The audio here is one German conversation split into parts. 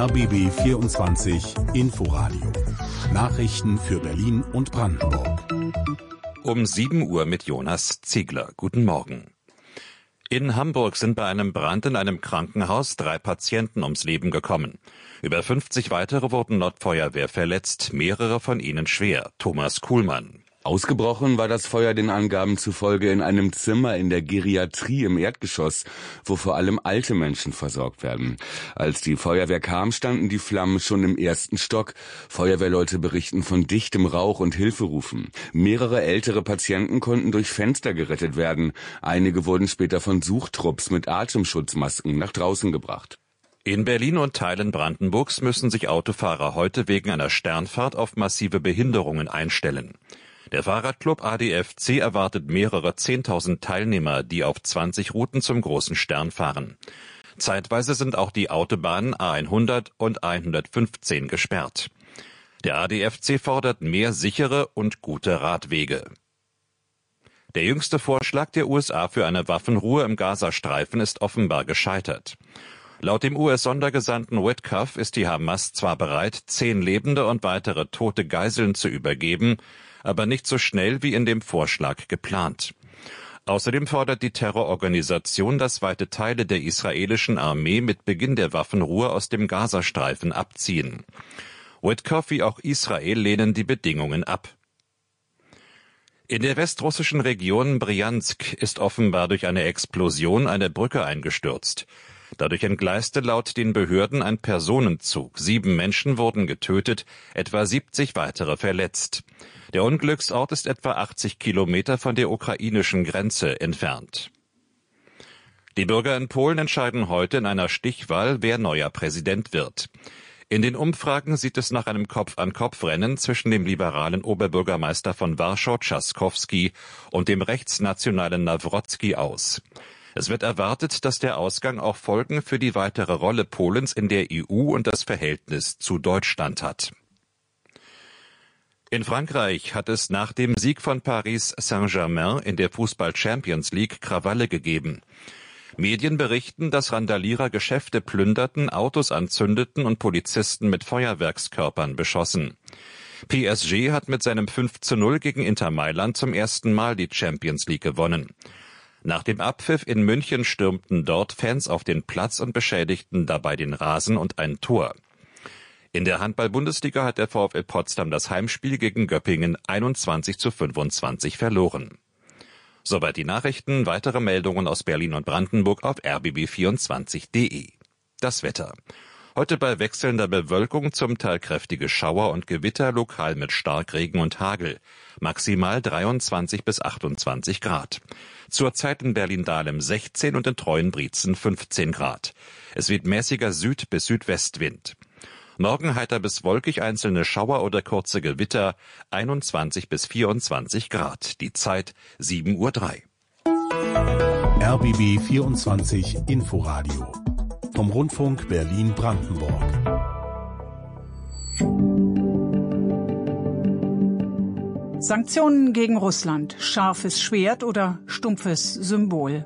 RBB 24 Inforadio. Nachrichten für Berlin und Brandenburg. Um 7 Uhr mit Jonas Ziegler. Guten Morgen. In Hamburg sind bei einem Brand in einem Krankenhaus 3 Patienten ums Leben gekommen. Über 50 weitere wurden laut Feuerwehr verletzt, mehrere von ihnen schwer. Thomas Kuhlmann. Ausgebrochen war das Feuer den Angaben zufolge in einem Zimmer in der Geriatrie im Erdgeschoss, wo vor allem alte Menschen versorgt werden. Als die Feuerwehr kam, standen die Flammen schon im 1. Stock. Feuerwehrleute berichten von dichtem Rauch und Hilferufen. Mehrere ältere Patienten konnten durch Fenster gerettet werden. Einige wurden später von Suchtrupps mit Atemschutzmasken nach draußen gebracht. In Berlin und Teilen Brandenburgs müssen sich Autofahrer heute wegen einer Sternfahrt auf massive Behinderungen einstellen. Der Fahrradclub ADFC erwartet mehrere 10.000 Teilnehmer, die auf 20 Routen zum großen Stern fahren. Zeitweise sind auch die Autobahnen A100 und A115 gesperrt. Der ADFC fordert mehr sichere und gute Radwege. Der jüngste Vorschlag der USA für eine Waffenruhe im Gazastreifen ist offenbar gescheitert. Laut dem US-Sondergesandten Witkoff ist die Hamas zwar bereit, 10 lebende und weitere tote Geiseln zu übergeben, aber nicht so schnell wie in dem Vorschlag geplant. Außerdem fordert die Terrororganisation, dass weite Teile der israelischen Armee mit Beginn der Waffenruhe aus dem Gazastreifen abziehen. Witkoff wie auch Israel lehnen die Bedingungen ab. In der westrussischen Region Brjansk ist offenbar durch eine Explosion eine Brücke eingestürzt. Dadurch entgleiste laut den Behörden ein Personenzug. 7 Menschen wurden getötet, etwa 70 weitere verletzt. Der Unglücksort ist etwa 80 Kilometer von der ukrainischen Grenze entfernt. Die Bürger in Polen entscheiden heute in einer Stichwahl, wer neuer Präsident wird. In den Umfragen sieht es nach einem Kopf-an-Kopf-Rennen zwischen dem liberalen Oberbürgermeister von Warschau, Trzaskowski, und dem rechtsnationalen Nawrocki aus. Es wird erwartet, dass der Ausgang auch Folgen für die weitere Rolle Polens in der EU und das Verhältnis zu Deutschland hat. In Frankreich hat es nach dem Sieg von Paris Saint-Germain in der Fußball-Champions League Krawalle gegeben. Medien berichten, dass Randalierer Geschäfte plünderten, Autos anzündeten und Polizisten mit Feuerwerkskörpern beschossen. PSG hat mit seinem 5:0 gegen Inter Mailand zum ersten Mal die Champions League gewonnen. Nach dem Abpfiff in München stürmten dort Fans auf den Platz und beschädigten dabei den Rasen und ein Tor. In der Handball-Bundesliga hat der VfL Potsdam das Heimspiel gegen Göppingen 21:25 verloren. Soweit die Nachrichten. Weitere Meldungen aus Berlin und Brandenburg auf rbb24.de. Das Wetter. Heute bei wechselnder Bewölkung zum Teil kräftige Schauer und Gewitter, lokal mit Starkregen und Hagel. Maximal 23 bis 28 Grad. Zurzeit in Berlin-Dahlem 16 und in Treuenbrietzen 15 Grad. Es weht mäßiger Süd- bis Südwestwind. Morgen heiter bis wolkig, einzelne Schauer oder kurze Gewitter, 21 bis 24 Grad. Die Zeit 7:03 Uhr. RBB 24 Inforadio vom Rundfunk Berlin-Brandenburg. Sanktionen gegen Russland. Scharfes Schwert oder stumpfes Symbol?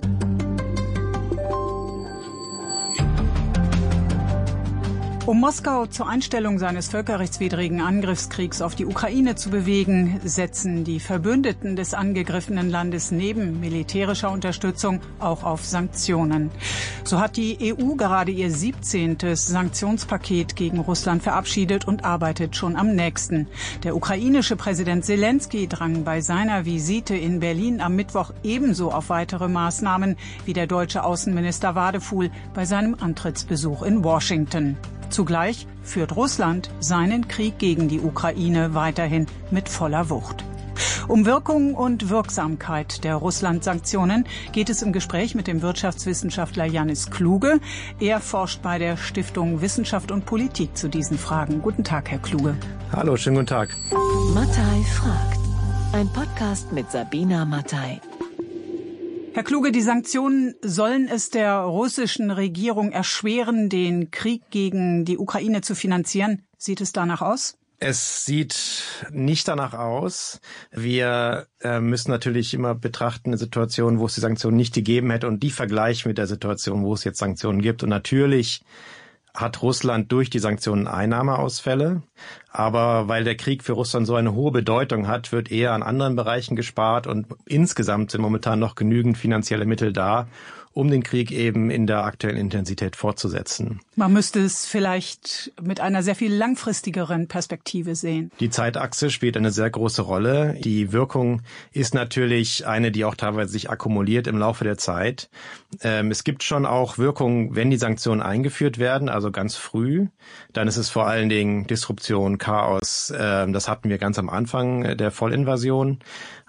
Um Moskau zur Einstellung seines völkerrechtswidrigen Angriffskriegs auf die Ukraine zu bewegen, setzen die Verbündeten des angegriffenen Landes neben militärischer Unterstützung auch auf Sanktionen. So hat die EU gerade ihr 17. Sanktionspaket gegen Russland verabschiedet und arbeitet schon am nächsten. Der ukrainische Präsident Selenskyj drang bei seiner Visite in Berlin am Mittwoch ebenso auf weitere Maßnahmen wie der deutsche Außenminister Wadefuhl bei seinem Antrittsbesuch in Washington. Zugleich führt Russland seinen Krieg gegen die Ukraine weiterhin mit voller Wucht. Um Wirkung und Wirksamkeit der Russland-Sanktionen geht es im Gespräch mit dem Wirtschaftswissenschaftler Janis Kluge. Er forscht bei der Stiftung Wissenschaft und Politik zu diesen Fragen. Guten Tag, Herr Kluge. Hallo, schönen guten Tag. Mattei fragt. Ein Podcast mit Sabina Mattei. Herr Kluge, die Sanktionen sollen es der russischen Regierung erschweren, den Krieg gegen die Ukraine zu finanzieren. Sieht es danach aus? Es sieht nicht danach aus. Wir müssen natürlich immer betrachten eine Situation, wo es die Sanktionen nicht gegeben hätte und die vergleichen mit der Situation, wo es jetzt Sanktionen gibt. Und natürlich hat Russland durch die Sanktionen Einnahmeausfälle. Aber weil der Krieg für Russland so eine hohe Bedeutung hat, wird eher an anderen Bereichen gespart und insgesamt sind momentan noch genügend finanzielle Mittel da, um den Krieg eben in der aktuellen Intensität fortzusetzen. Man müsste es vielleicht mit einer sehr viel langfristigeren Perspektive sehen. Die Zeitachse spielt eine sehr große Rolle. Die Wirkung ist natürlich eine, die auch teilweise sich akkumuliert im Laufe der Zeit. Es gibt schon auch Wirkungen, wenn die Sanktionen eingeführt werden, also ganz früh. Dann ist es vor allen Dingen Disruption, Chaos. Das hatten wir ganz am Anfang der Vollinvasion.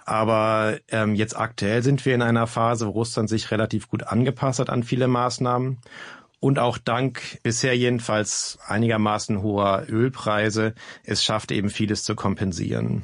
Aber jetzt aktuell sind wir in einer Phase, wo Russland sich relativ gut angepasst hat an viele Maßnahmen. Und auch dank bisher jedenfalls einigermaßen hoher Ölpreise es schafft eben vieles zu kompensieren.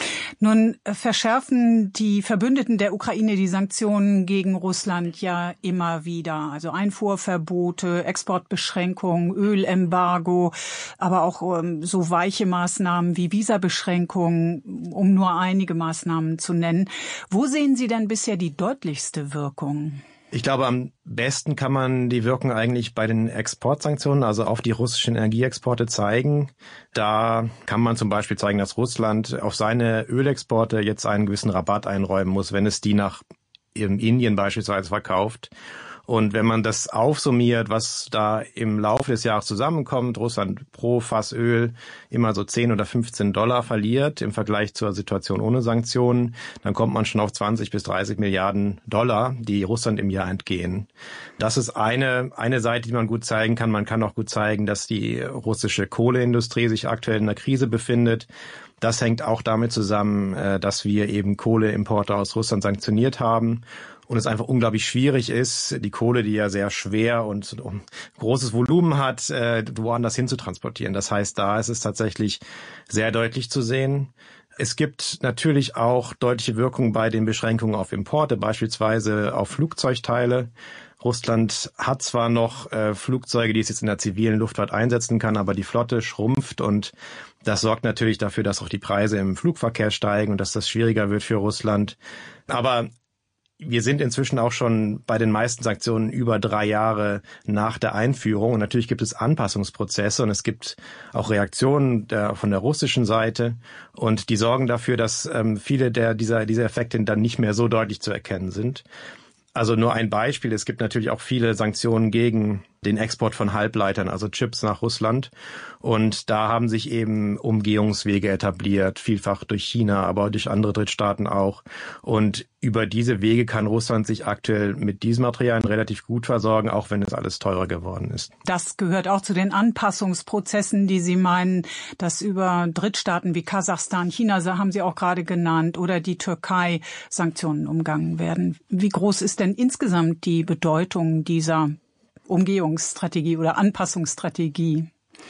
Nun verschärfen die Verbündeten der Ukraine die Sanktionen gegen Russland ja immer wieder. Also Einfuhrverbote, Exportbeschränkungen, Ölembargo, aber auch so weiche Maßnahmen wie Visabeschränkungen, um nur einige Maßnahmen zu nennen. Wo sehen Sie denn bisher die deutlichste Wirkung? Ich glaube, am besten kann man die Wirkung eigentlich bei den Exportsanktionen, also auf die russischen Energieexporte zeigen. Da kann man zum Beispiel zeigen, dass Russland auf seine Ölexporte jetzt einen gewissen Rabatt einräumen muss, wenn es die nach Indien beispielsweise verkauft. Und wenn man das aufsummiert, was da im Laufe des Jahres zusammenkommt, Russland pro Fass Öl immer so 10 oder 15 $, verliert im Vergleich zur Situation ohne Sanktionen, dann kommt man schon auf 20 bis 30 Milliarden $, die Russland im Jahr entgehen. Das ist eine Seite, die man gut zeigen kann. Man kann auch gut zeigen, dass die russische Kohleindustrie sich aktuell in einer Krise befindet. Das hängt auch damit zusammen, dass wir eben Kohleimporte aus Russland sanktioniert haben. Und es einfach unglaublich schwierig ist, die Kohle, die ja sehr schwer und großes Volumen hat, woanders hin zu transportieren. Das heißt, da ist es tatsächlich sehr deutlich zu sehen. Es gibt natürlich auch deutliche Wirkungen bei den Beschränkungen auf Importe, beispielsweise auf Flugzeugteile. Russland hat zwar noch Flugzeuge, die es jetzt in der zivilen Luftfahrt einsetzen kann, aber die Flotte schrumpft und das sorgt natürlich dafür, dass auch die Preise im Flugverkehr steigen und dass das schwieriger wird für Russland. Aber wir sind inzwischen auch schon bei den meisten Sanktionen über 3 Jahre nach der Einführung. Und natürlich gibt es Anpassungsprozesse und es gibt auch Reaktionen von der russischen Seite. Und die sorgen dafür, dass viele dieser Effekte dann nicht mehr so deutlich zu erkennen sind. Also nur ein Beispiel. Es gibt natürlich auch viele Sanktionen gegen den Export von Halbleitern, also Chips nach Russland. Und da haben sich eben Umgehungswege etabliert, vielfach durch China, aber durch andere Drittstaaten auch. Und über diese Wege kann Russland sich aktuell mit diesen Materialien relativ gut versorgen, auch wenn es alles teurer geworden ist. Das gehört auch zu den Anpassungsprozessen, die Sie meinen, dass über Drittstaaten wie Kasachstan, China haben Sie auch gerade genannt, oder die Türkei Sanktionen umgangen werden. Wie groß ist denn insgesamt die Bedeutung dieser Umgehungsstrategie oder Anpassungsstrategie?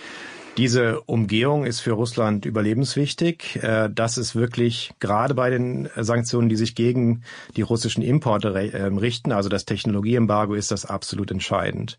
Diese Umgehung ist für Russland überlebenswichtig. Das ist wirklich gerade bei den Sanktionen, die sich gegen die russischen Importe richten, also das Technologieembargo, ist das absolut entscheidend.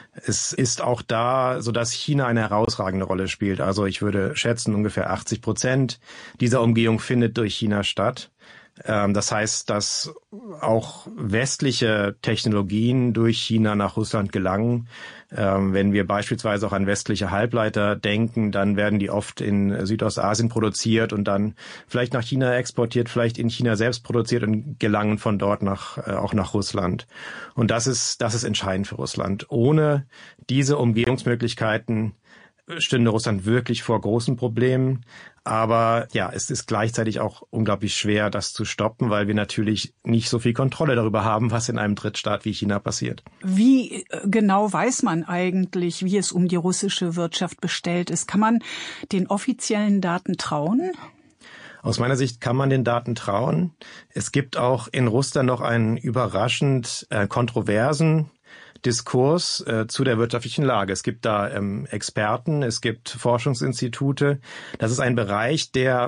Es ist auch da so, dass China eine herausragende Rolle spielt. Also ich würde schätzen, ungefähr 80% dieser Umgehung findet durch China statt. Das heißt, dass auch westliche Technologien durch China nach Russland gelangen. Wenn wir beispielsweise auch an westliche Halbleiter denken, dann werden die oft in Südostasien produziert und dann vielleicht nach China exportiert, vielleicht in China selbst produziert und gelangen von dort auch nach Russland. Und das ist entscheidend für Russland. Ohne diese Umgehungsmöglichkeiten stünde Russland wirklich vor großen Problemen. Aber ja, es ist gleichzeitig auch unglaublich schwer, das zu stoppen, weil wir natürlich nicht so viel Kontrolle darüber haben, was in einem Drittstaat wie China passiert. Wie genau weiß man eigentlich, wie es um die russische Wirtschaft bestellt ist? Kann man den offiziellen Daten trauen? Aus meiner Sicht kann man den Daten trauen. Es gibt auch in Russland noch einen überraschend kontroversen Diskurs zu der wirtschaftlichen Lage. Es gibt da Experten, es gibt Forschungsinstitute. Das ist ein Bereich, der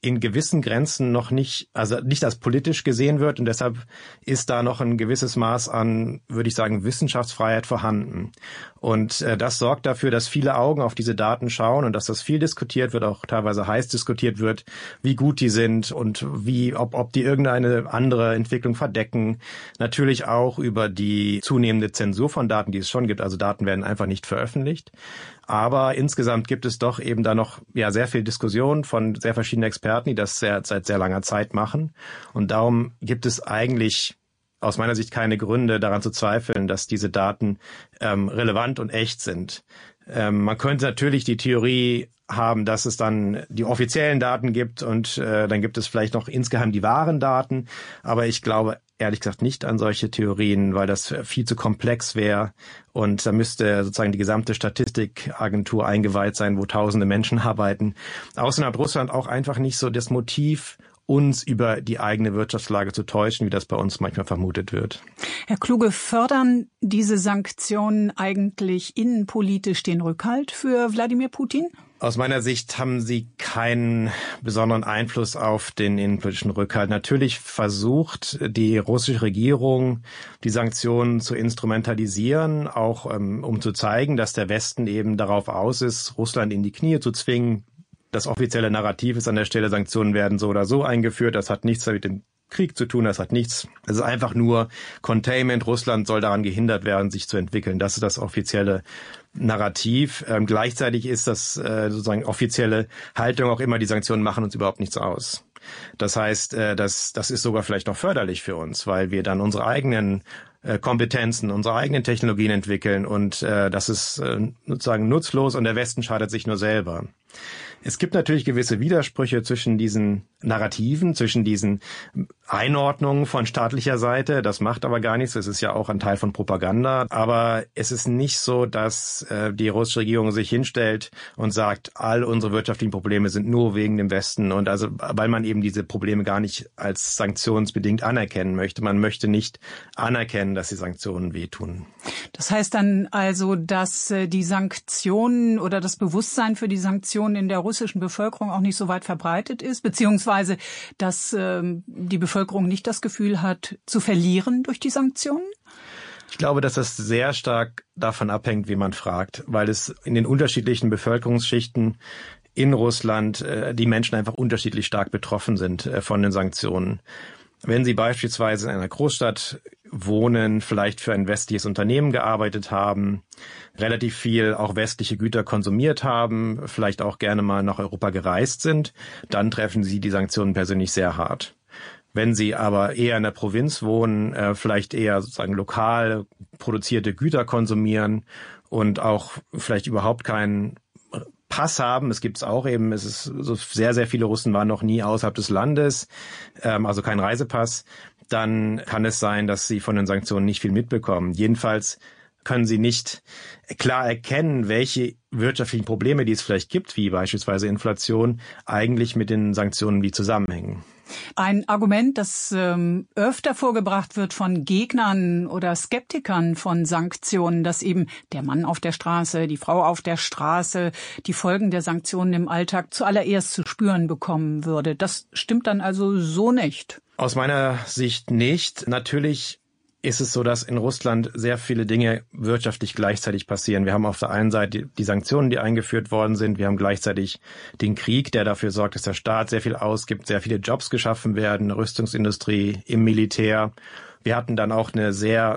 in gewissen Grenzen noch nicht als politisch gesehen wird und deshalb ist da noch ein gewisses Maß an, würde ich sagen, Wissenschaftsfreiheit vorhanden. Und das sorgt dafür, dass viele Augen auf diese Daten schauen und dass das viel diskutiert wird, auch teilweise heiß diskutiert wird, wie gut die sind und ob die irgendeine andere Entwicklung verdecken. Natürlich auch über die zunehmende Zensur von Daten, die es schon gibt. Also Daten werden einfach nicht veröffentlicht. Aber insgesamt gibt es doch eben da noch sehr viel Diskussion von sehr verschiedenen Experten, die das seit sehr langer Zeit machen. Und darum gibt es eigentlich aus meiner Sicht keine Gründe daran zu zweifeln, dass diese Daten relevant und echt sind. Man könnte natürlich die Theorie haben, dass es dann die offiziellen Daten gibt und dann gibt es vielleicht noch insgeheim die wahren Daten. Aber ich glaube ehrlich gesagt nicht an solche Theorien, weil das viel zu komplex wäre und da müsste sozusagen die gesamte Statistikagentur eingeweiht sein, wo tausende Menschen arbeiten. Außerdem hat Russland auch einfach nicht so das Motiv, uns über die eigene Wirtschaftslage zu täuschen, wie das bei uns manchmal vermutet wird. Herr Kluge, fördern diese Sanktionen eigentlich innenpolitisch den Rückhalt für Wladimir Putin? Aus meiner Sicht haben sie keinen besonderen Einfluss auf den innenpolitischen Rückhalt. Natürlich versucht die russische Regierung, die Sanktionen zu instrumentalisieren, auch um zu zeigen, dass der Westen eben darauf aus ist, Russland in die Knie zu zwingen. Das offizielle Narrativ ist an der Stelle, Sanktionen werden so oder so eingeführt. Das hat nichts mit dem Krieg zu tun, das hat nichts. Es ist einfach nur Containment. Russland soll daran gehindert werden, sich zu entwickeln. Das ist das offizielle Narrativ. Gleichzeitig ist das sozusagen offizielle Haltung auch immer, die Sanktionen machen uns überhaupt nichts aus. Das heißt, das ist sogar vielleicht noch förderlich für uns, weil wir dann unsere eigenen Kompetenzen, unsere eigenen Technologien entwickeln und das ist sozusagen nutzlos und der Westen schadet sich nur selber. Es gibt natürlich gewisse Widersprüche zwischen diesen Narrativen, zwischen diesen Einordnungen von staatlicher Seite. Das macht aber gar nichts. Es ist ja auch ein Teil von Propaganda. Aber es ist nicht so, dass die russische Regierung sich hinstellt und sagt, all unsere wirtschaftlichen Probleme sind nur wegen dem Westen. Und also, weil man eben diese Probleme gar nicht als sanktionsbedingt anerkennen möchte. Man möchte nicht anerkennen, dass die Sanktionen wehtun. Das heißt dann also, dass die Sanktionen oder das Bewusstsein für die Sanktionen in der russischen Bevölkerung auch nicht so weit verbreitet ist, beziehungsweise dass die Bevölkerung nicht das Gefühl hat, zu verlieren durch die Sanktionen? Ich glaube, dass das sehr stark davon abhängt, wie man fragt, weil es in den unterschiedlichen Bevölkerungsschichten in Russland die Menschen einfach unterschiedlich stark betroffen sind von den Sanktionen. Wenn Sie beispielsweise in einer Großstadt wohnen, vielleicht für ein westliches Unternehmen gearbeitet haben, relativ viel auch westliche Güter konsumiert haben, vielleicht auch gerne mal nach Europa gereist sind, dann treffen Sie die Sanktionen persönlich sehr hart. Wenn Sie aber eher in der Provinz wohnen, vielleicht eher sozusagen lokal produzierte Güter konsumieren und auch vielleicht überhaupt keinen Pass haben, es gibt's auch eben, es ist so sehr, sehr viele Russen waren noch nie außerhalb des Landes, also kein Reisepass, dann kann es sein, dass sie von den Sanktionen nicht viel mitbekommen. Jedenfalls können sie nicht klar erkennen, welche wirtschaftlichen Probleme, die es vielleicht gibt, wie beispielsweise Inflation, eigentlich mit den Sanktionen die zusammenhängen. Ein Argument, das öfter vorgebracht wird von Gegnern oder Skeptikern von Sanktionen, dass eben der Mann auf der Straße, die Frau auf der Straße die Folgen der Sanktionen im Alltag zuallererst zu spüren bekommen würde. Das stimmt dann also so nicht. Aus meiner Sicht nicht. Natürlich ist es so, dass in Russland sehr viele Dinge wirtschaftlich gleichzeitig passieren. Wir haben auf der einen Seite die Sanktionen, die eingeführt worden sind. Wir haben gleichzeitig den Krieg, der dafür sorgt, dass der Staat sehr viel ausgibt, sehr viele Jobs geschaffen werden, eine Rüstungsindustrie, im Militär. Wir hatten dann auch eine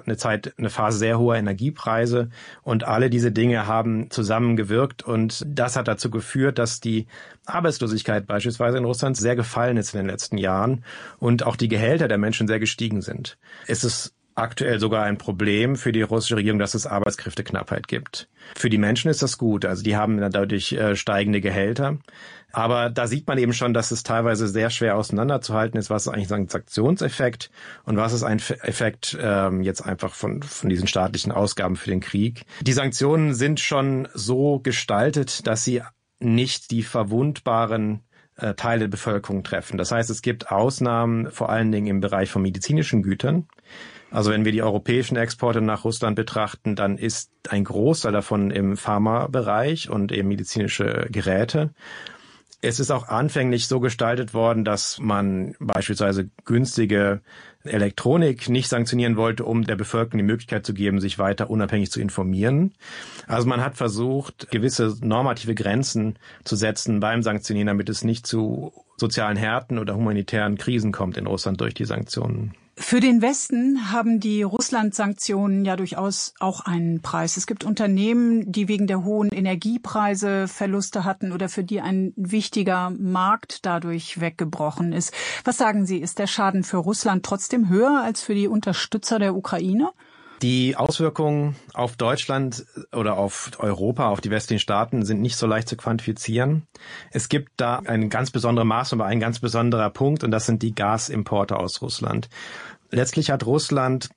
Phase sehr hoher Energiepreise und alle diese Dinge haben zusammengewirkt und das hat dazu geführt, dass die Arbeitslosigkeit beispielsweise in Russland sehr gefallen ist in den letzten Jahren und auch die Gehälter der Menschen sehr gestiegen sind. Es ist aktuell sogar ein Problem für die russische Regierung, dass es Arbeitskräfteknappheit gibt. Für die Menschen ist das gut, also die haben dadurch steigende Gehälter. Aber da sieht man eben schon, dass es teilweise sehr schwer auseinanderzuhalten ist, was ist eigentlich ein Sanktionseffekt und was ist ein Effekt jetzt einfach von diesen staatlichen Ausgaben für den Krieg. Die Sanktionen sind schon so gestaltet, dass sie nicht die verwundbaren Teile der Bevölkerung treffen. Das heißt, es gibt Ausnahmen, vor allen Dingen im Bereich von medizinischen Gütern. Also wenn wir die europäischen Exporte nach Russland betrachten, dann ist ein Großteil davon im Pharmabereich und eben medizinische Geräte. Es ist auch anfänglich so gestaltet worden, dass man beispielsweise günstige Elektronik nicht sanktionieren wollte, um der Bevölkerung die Möglichkeit zu geben, sich weiter unabhängig zu informieren. Also man hat versucht, gewisse normative Grenzen zu setzen beim Sanktionieren, damit es nicht zu sozialen Härten oder humanitären Krisen kommt in Russland durch die Sanktionen. Für den Westen haben die Russland-Sanktionen ja durchaus auch einen Preis. Es gibt Unternehmen, die wegen der hohen Energiepreise Verluste hatten oder für die ein wichtiger Markt dadurch weggebrochen ist. Was sagen Sie, ist der Schaden für Russland trotzdem höher als für die Unterstützer der Ukraine? Die Auswirkungen auf Deutschland oder auf Europa, auf die westlichen Staaten sind nicht so leicht zu quantifizieren. Es gibt da eine ganz besondere Maßnahme, ein ganz besonderer Punkt, und das sind die Gasimporte aus Russland. Letztlich hat Russland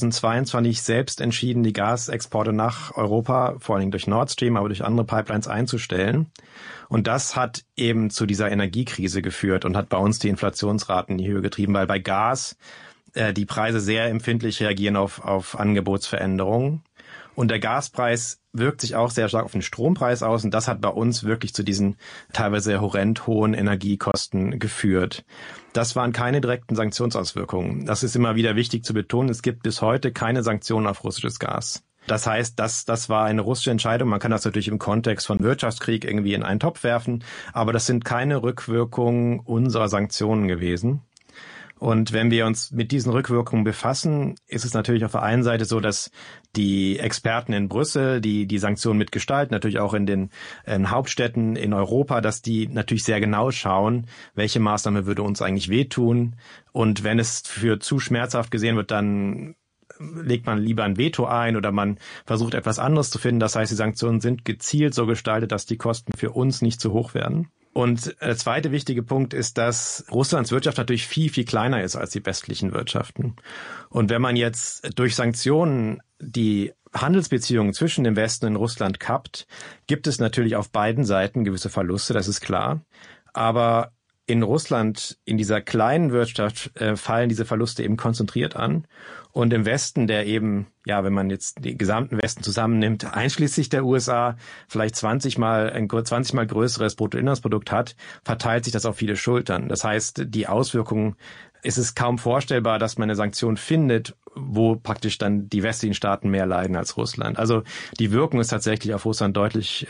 2022 selbst entschieden, die Gasexporte nach Europa, vor allen Dingen durch Nord Stream, aber durch andere Pipelines einzustellen. Und das hat eben zu dieser Energiekrise geführt und hat bei uns die Inflationsraten in die Höhe getrieben, weil bei Gas die Preise sehr empfindlich reagieren auf Angebotsveränderungen. Und der Gaspreis wirkt sich auch sehr stark auf den Strompreis aus. Und das hat bei uns wirklich zu diesen teilweise horrend hohen Energiekosten geführt. Das waren keine direkten Sanktionsauswirkungen. Das ist immer wieder wichtig zu betonen. Es gibt bis heute keine Sanktionen auf russisches Gas. Das heißt, das war eine russische Entscheidung. Man kann das natürlich im Kontext von Wirtschaftskrieg irgendwie in einen Topf werfen. Aber das sind keine Rückwirkungen unserer Sanktionen gewesen. Und wenn wir uns mit diesen Rückwirkungen befassen, ist es natürlich auf der einen Seite so, dass die Experten in Brüssel, die Sanktionen mitgestalten, natürlich auch in den Hauptstädten in Europa, dass die natürlich sehr genau schauen, welche Maßnahme würde uns eigentlich wehtun. Und wenn es für zu schmerzhaft gesehen wird, dann legt man lieber ein Veto ein oder man versucht etwas anderes zu finden. Das heißt, die Sanktionen sind gezielt so gestaltet, dass die Kosten für uns nicht zu hoch werden. Und der zweite wichtige Punkt ist, dass Russlands Wirtschaft natürlich viel, viel kleiner ist als die westlichen Wirtschaften. Und wenn man jetzt durch Sanktionen die Handelsbeziehungen zwischen dem Westen und Russland kappt, gibt es natürlich auf beiden Seiten gewisse Verluste, das ist klar. Aber in Russland, in dieser kleinen Wirtschaft, fallen diese Verluste eben konzentriert an. Und im Westen, der eben, ja, wenn man jetzt den gesamten Westen zusammennimmt, einschließlich der USA, vielleicht 20 mal größeres Bruttoinlandsprodukt hat, verteilt sich das auf viele Schultern. Das heißt, die Auswirkungen, es ist kaum vorstellbar, dass man eine Sanktion findet, wo praktisch dann die westlichen Staaten mehr leiden als Russland. Also die Wirkung ist tatsächlich auf Russland deutlich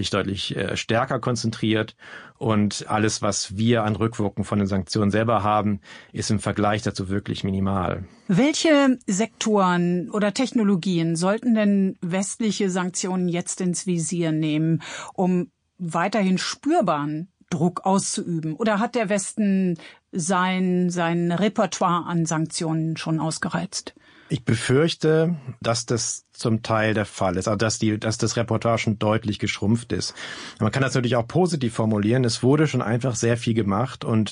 stärker konzentriert. Und alles, was wir an Rückwirkungen von den Sanktionen selber haben, ist im Vergleich dazu wirklich minimal. Welche Sektoren oder Technologien sollten denn westliche Sanktionen jetzt ins Visier nehmen, um weiterhin spürbaren Druck auszuüben? Oder hat der Westen sein Repertoire an Sanktionen schon ausgereizt? Ich befürchte, dass das zum Teil der Fall ist, also dass das Repertoire schon deutlich geschrumpft ist. Man kann das natürlich auch positiv formulieren. Es wurde schon einfach sehr viel gemacht und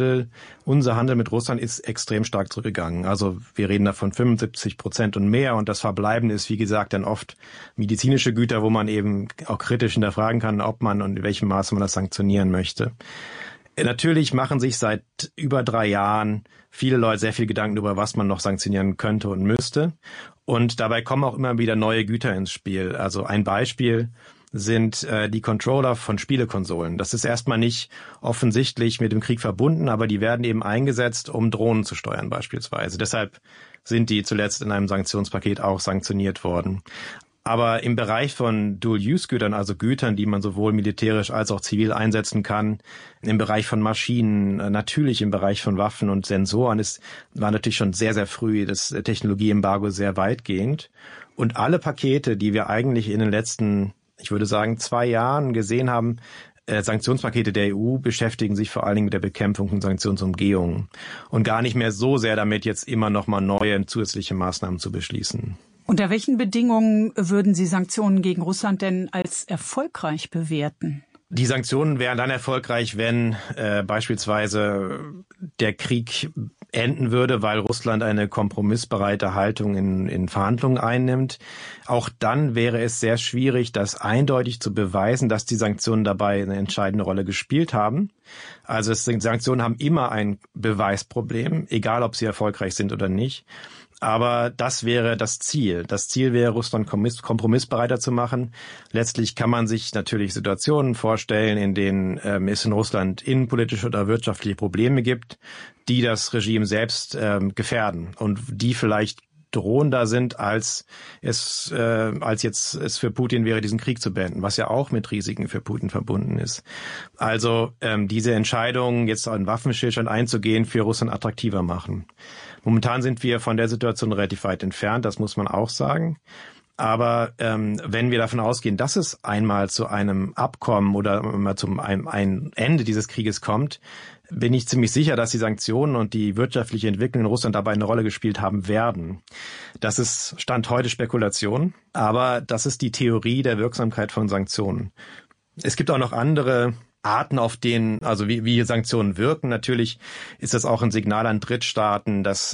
unser Handel mit Russland ist extrem stark zurückgegangen. Also wir reden da von 75% und mehr und das Verbleibende ist, wie gesagt, dann oft medizinische Güter, wo man eben auch kritisch hinterfragen kann, ob man und in welchem Maße man das sanktionieren möchte. Natürlich machen sich seit über 3 Jahren viele Leute sehr viel Gedanken darüber, was man noch sanktionieren könnte und müsste. Und dabei kommen auch immer wieder neue Güter ins Spiel. Also ein Beispiel sind die Controller von Spielekonsolen. Das ist erstmal nicht offensichtlich mit dem Krieg verbunden, aber die werden eben eingesetzt, um Drohnen zu steuern beispielsweise. Deshalb sind die zuletzt in einem Sanktionspaket auch sanktioniert worden. Aber im Bereich von Dual-Use-Gütern, also Gütern, die man sowohl militärisch als auch zivil einsetzen kann, im Bereich von Maschinen, natürlich im Bereich von Waffen und Sensoren, war natürlich schon sehr, sehr früh das Technologieembargo sehr weitgehend. Und alle Pakete, die wir eigentlich in den letzten, ich würde sagen, 2 Jahren gesehen haben, Sanktionspakete der EU beschäftigen sich vor allen Dingen mit der Bekämpfung von Sanktionsumgehungen und gar nicht mehr so sehr damit, jetzt immer noch mal neue zusätzliche Maßnahmen zu beschließen. Unter welchen Bedingungen würden Sie Sanktionen gegen Russland denn als erfolgreich bewerten? Die Sanktionen wären dann erfolgreich, wenn beispielsweise der Krieg enden würde, weil Russland eine kompromissbereite Haltung in Verhandlungen einnimmt. Auch dann wäre es sehr schwierig, das eindeutig zu beweisen, dass die Sanktionen dabei eine entscheidende Rolle gespielt haben. Also Sanktionen haben immer ein Beweisproblem, egal ob sie erfolgreich sind oder nicht. Aber das wäre das Ziel. Das Ziel wäre, Russland kompromissbereiter zu machen. Letztlich kann man sich natürlich Situationen vorstellen, in denen es in Russland innenpolitische oder wirtschaftliche Probleme gibt, die das Regime selbst gefährden und die vielleicht drohender sind, als jetzt es für Putin wäre, diesen Krieg zu beenden, was ja auch mit Risiken für Putin verbunden ist. Also diese Entscheidung, jetzt einen Waffenstillstand einzugehen, für Russland attraktiver machen. Momentan sind wir von der Situation relativ weit entfernt, das muss man auch sagen. Aber wenn wir davon ausgehen, dass es einmal zu einem Abkommen oder mal zum ein Ende dieses Krieges kommt, bin ich ziemlich sicher, dass die Sanktionen und die wirtschaftliche Entwicklung in Russland dabei eine Rolle gespielt haben werden. Das ist Stand heute Spekulation, aber das ist die Theorie der Wirksamkeit von Sanktionen. Es gibt auch noch andere Arten, auf denen, also wie Sanktionen wirken. Natürlich ist das auch ein Signal an Drittstaaten, dass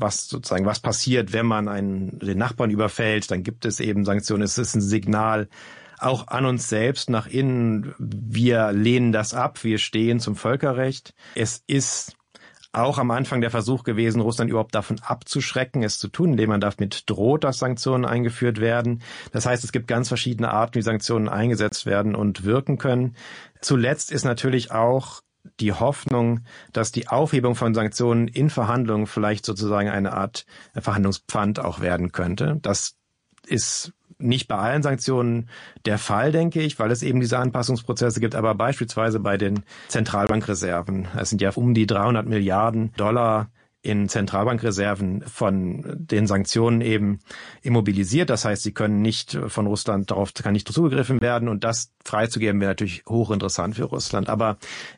was passiert, wenn man den Nachbarn überfällt, dann gibt es eben Sanktionen. Es ist ein Signal auch an uns selbst nach innen. Wir lehnen das ab, wir stehen zum Völkerrecht. Es ist auch am Anfang der Versuch gewesen, Russland überhaupt davon abzuschrecken, es zu tun, indem man damit droht, dass Sanktionen eingeführt werden. Das heißt, es gibt ganz verschiedene Arten, wie Sanktionen eingesetzt werden und wirken können. Zuletzt ist natürlich auch die Hoffnung, dass die Aufhebung von Sanktionen in Verhandlungen vielleicht sozusagen eine Art Verhandlungspfand auch werden könnte. Das ist nicht bei allen Sanktionen der Fall, denke ich, weil es eben diese Anpassungsprozesse gibt, aber beispielsweise bei den Zentralbankreserven. Es sind ja um die 300 Milliarden Dollar in Zentralbankreserven von den Sanktionen eben immobilisiert. Das heißt, sie können nicht von Russland, darauf kann nicht zugegriffen werden, und das freizugeben wäre natürlich hochinteressant für Russland. Aber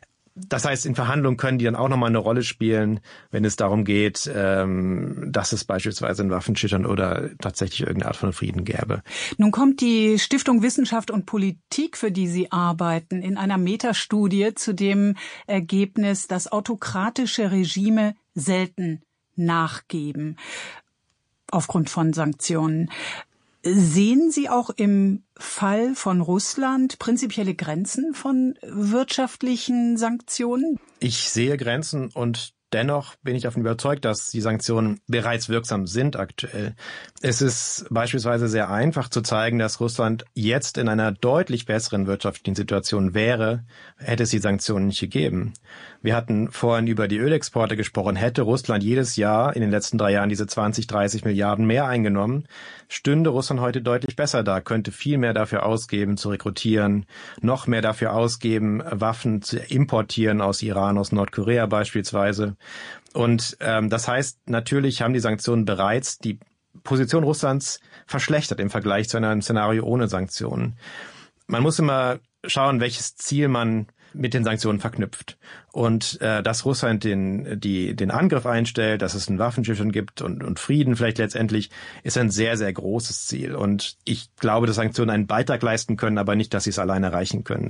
das heißt, in Verhandlungen können die dann auch nochmal eine Rolle spielen, wenn es darum geht, dass es beispielsweise einen Waffenstillstand oder tatsächlich irgendeine Art von Frieden gäbe. Nun kommt die Stiftung Wissenschaft und Politik, für die Sie arbeiten, in einer Metastudie zu dem Ergebnis, dass autokratische Regime selten nachgeben aufgrund von Sanktionen. Sehen Sie auch im Fall von Russland prinzipielle Grenzen von wirtschaftlichen Sanktionen? Ich sehe Grenzen, und dennoch bin ich davon überzeugt, dass die Sanktionen bereits wirksam sind aktuell. Es ist beispielsweise sehr einfach zu zeigen, dass Russland jetzt in einer deutlich besseren wirtschaftlichen Situation wäre, hätte es die Sanktionen nicht gegeben. Wir hatten vorhin über die Ölexporte gesprochen. Hätte Russland jedes Jahr in den letzten 3 Jahren diese 20, 30 Milliarden mehr eingenommen, stünde Russland heute deutlich besser da, könnte viel mehr dafür ausgeben, zu rekrutieren, noch mehr dafür ausgeben, Waffen zu importieren aus Iran, aus Nordkorea beispielsweise. Und das heißt, natürlich haben die Sanktionen bereits die Position Russlands verschlechtert im Vergleich zu einem Szenario ohne Sanktionen. Man muss immer schauen, welches Ziel man mit den Sanktionen verknüpft. Und dass Russland den Angriff einstellt, dass es einen Waffenstillstand gibt und Frieden vielleicht letztendlich, ist ein sehr, sehr großes Ziel. Und ich glaube, dass Sanktionen einen Beitrag leisten können, aber nicht, dass sie es alleine erreichen können.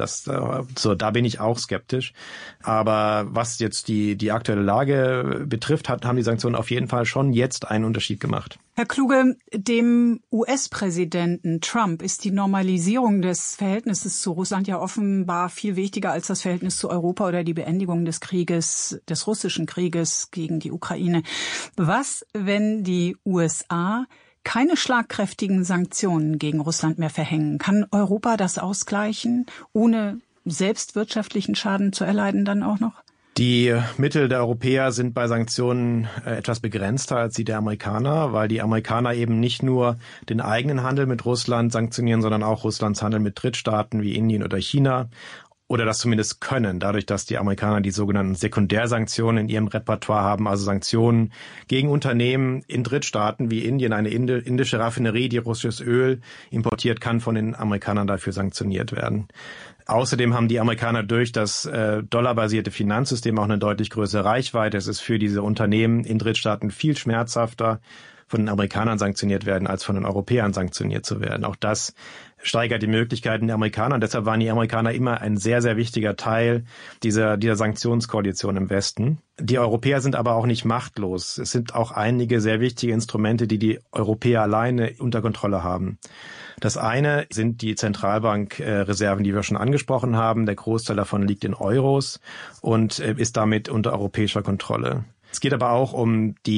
Da bin ich auch skeptisch. Aber was jetzt die aktuelle Lage betrifft, haben die Sanktionen auf jeden Fall schon jetzt einen Unterschied gemacht. Herr Kluge, dem US-Präsidenten Trump ist die Normalisierung des Verhältnisses zu Russland ja offenbar viel wichtiger als das Verhältnis zu Europa oder die Beendigung des Krieges, des russischen Krieges gegen die Ukraine. Was, wenn die USA keine schlagkräftigen Sanktionen gegen Russland mehr verhängen? Kann Europa das ausgleichen, ohne selbst wirtschaftlichen Schaden zu erleiden dann auch noch? Die Mittel der Europäer sind bei Sanktionen etwas begrenzter als die der Amerikaner, weil die Amerikaner eben nicht nur den eigenen Handel mit Russland sanktionieren, sondern auch Russlands Handel mit Drittstaaten wie Indien oder China. Oder das zumindest können, dadurch, dass die Amerikaner die sogenannten Sekundärsanktionen in ihrem Repertoire haben, also Sanktionen gegen Unternehmen in Drittstaaten wie Indien. Eine indische Raffinerie, die russisches Öl importiert, kann von den Amerikanern dafür sanktioniert werden. Außerdem haben die Amerikaner durch das dollarbasierte Finanzsystem auch eine deutlich größere Reichweite. Es ist für diese Unternehmen in Drittstaaten viel schmerzhafter, von den Amerikanern sanktioniert werden, als von den Europäern sanktioniert zu werden. Auch das steigert die Möglichkeiten der Amerikaner. Und deshalb waren die Amerikaner immer ein sehr, sehr wichtiger Teil dieser Sanktionskoalition im Westen. Die Europäer sind aber auch nicht machtlos. Es sind auch einige sehr wichtige Instrumente, die Europäer alleine unter Kontrolle haben. Das eine sind die Zentralbankreserven, die wir schon angesprochen haben. Der Großteil davon liegt in Euros und ist damit unter europäischer Kontrolle. Es geht aber auch um die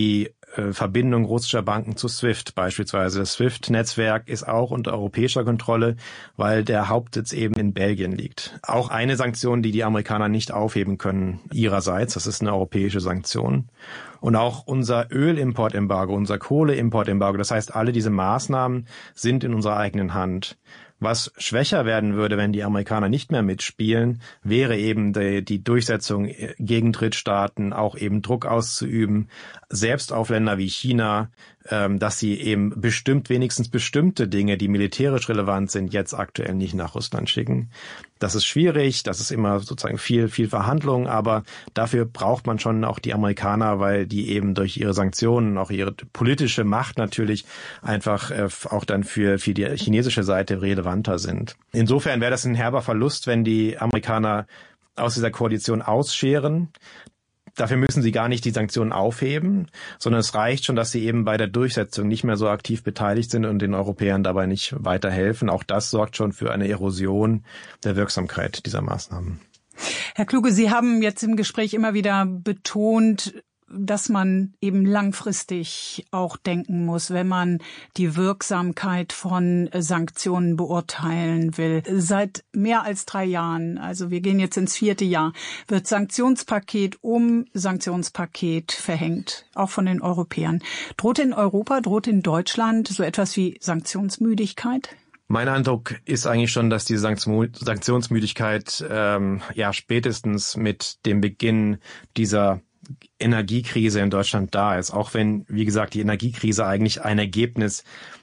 Verbindung russischer Banken zu SWIFT beispielsweise. Das SWIFT-Netzwerk ist auch unter europäischer Kontrolle, weil der Hauptsitz eben in Belgien liegt. Auch eine Sanktion, die die Amerikaner nicht aufheben können ihrerseits, das ist eine europäische Sanktion. Und auch unser Ölimportembargo, unser Kohleimportembargo, das heißt, alle diese Maßnahmen sind in unserer eigenen Hand. Was schwächer werden würde, wenn die Amerikaner nicht mehr mitspielen, wäre eben die Durchsetzung gegen Drittstaaten, auch eben Druck auszuüben, selbst auf Länder wie China, dass sie eben wenigstens bestimmte Dinge, die militärisch relevant sind, jetzt aktuell nicht nach Russland schicken. Das ist schwierig, das ist immer sozusagen viel Verhandlung, aber dafür braucht man schon auch die Amerikaner, weil die eben durch ihre Sanktionen, auch ihre politische Macht natürlich einfach auch dann für die chinesische Seite relevanter sind. Insofern wäre das ein herber Verlust, wenn die Amerikaner aus dieser Koalition ausscheren. Dafür müssen sie gar nicht die Sanktionen aufheben, sondern es reicht schon, dass sie eben bei der Durchsetzung nicht mehr so aktiv beteiligt sind und den Europäern dabei nicht weiterhelfen. Auch das sorgt schon für eine Erosion der Wirksamkeit dieser Maßnahmen. Herr Kluge, Sie haben jetzt im Gespräch immer wieder betont, dass man eben langfristig auch denken muss, wenn man die Wirksamkeit von Sanktionen beurteilen will. Seit mehr als 3 Jahren, also wir gehen jetzt ins 4. Jahr, wird Sanktionspaket um Sanktionspaket verhängt, auch von den Europäern. Droht in Europa, droht in Deutschland so etwas wie Sanktionsmüdigkeit? Mein Eindruck ist eigentlich schon, dass diese Sanktionsmüdigkeit spätestens mit dem Beginn dieser Energiekrise in Deutschland da ist, auch wenn, wie gesagt, die Energiekrise eigentlich ein Ergebnis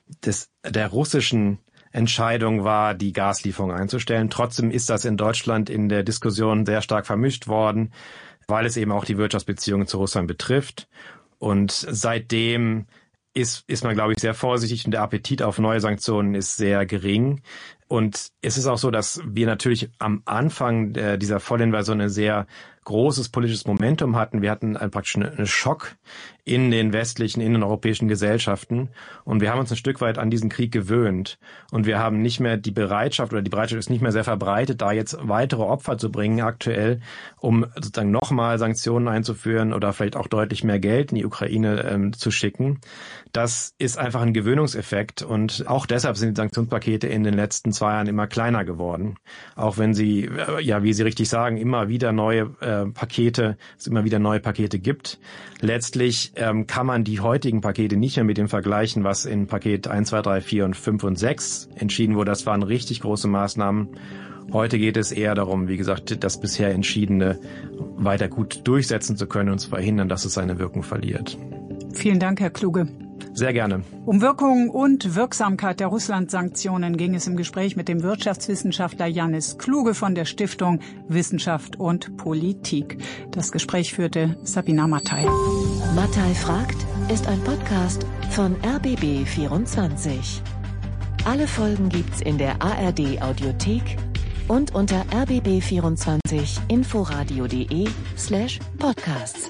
der russischen Entscheidung war, die Gaslieferung einzustellen. Trotzdem ist das in Deutschland in der Diskussion sehr stark vermischt worden, weil es eben auch die Wirtschaftsbeziehungen zu Russland betrifft. Und seitdem ist man, glaube ich, sehr vorsichtig und der Appetit auf neue Sanktionen ist sehr gering. Und es ist auch so, dass wir natürlich am Anfang dieser Vollinvasion ein sehr großes politisches Momentum hatten. Wir hatten praktisch einen Schock in den europäischen Gesellschaften. Und wir haben uns ein Stück weit an diesen Krieg gewöhnt. Und wir haben nicht mehr die Bereitschaft ist nicht mehr sehr verbreitet, da jetzt weitere Opfer zu bringen aktuell, um sozusagen nochmal Sanktionen einzuführen oder vielleicht auch deutlich mehr Geld in die Ukraine zu schicken. Das ist einfach ein Gewöhnungseffekt. Und auch deshalb sind die Sanktionspakete in den letzten 2 Jahren immer kleiner geworden. Auch wenn sie, wie Sie richtig sagen, immer wieder neue Pakete gibt. Letztlich kann man die heutigen Pakete nicht mehr mit dem vergleichen, was in Paket 1, 2, 3, 4 und 5 und 6 entschieden wurde. Das waren richtig große Maßnahmen. Heute geht es eher darum, wie gesagt, das bisher Entschiedene weiter gut durchsetzen zu können und zu verhindern, dass es seine Wirkung verliert. Vielen Dank, Herr Kluge. Sehr gerne. Um Wirkung und Wirksamkeit der Russland-Sanktionen ging es im Gespräch mit dem Wirtschaftswissenschaftler Jannis Kluge von der Stiftung Wissenschaft und Politik. Das Gespräch führte Sabina Mattei. Mattei fragt ist ein Podcast von RBB24. Alle Folgen gibt's in der ARD Audiothek und unter rbb24inforadio.de/podcasts.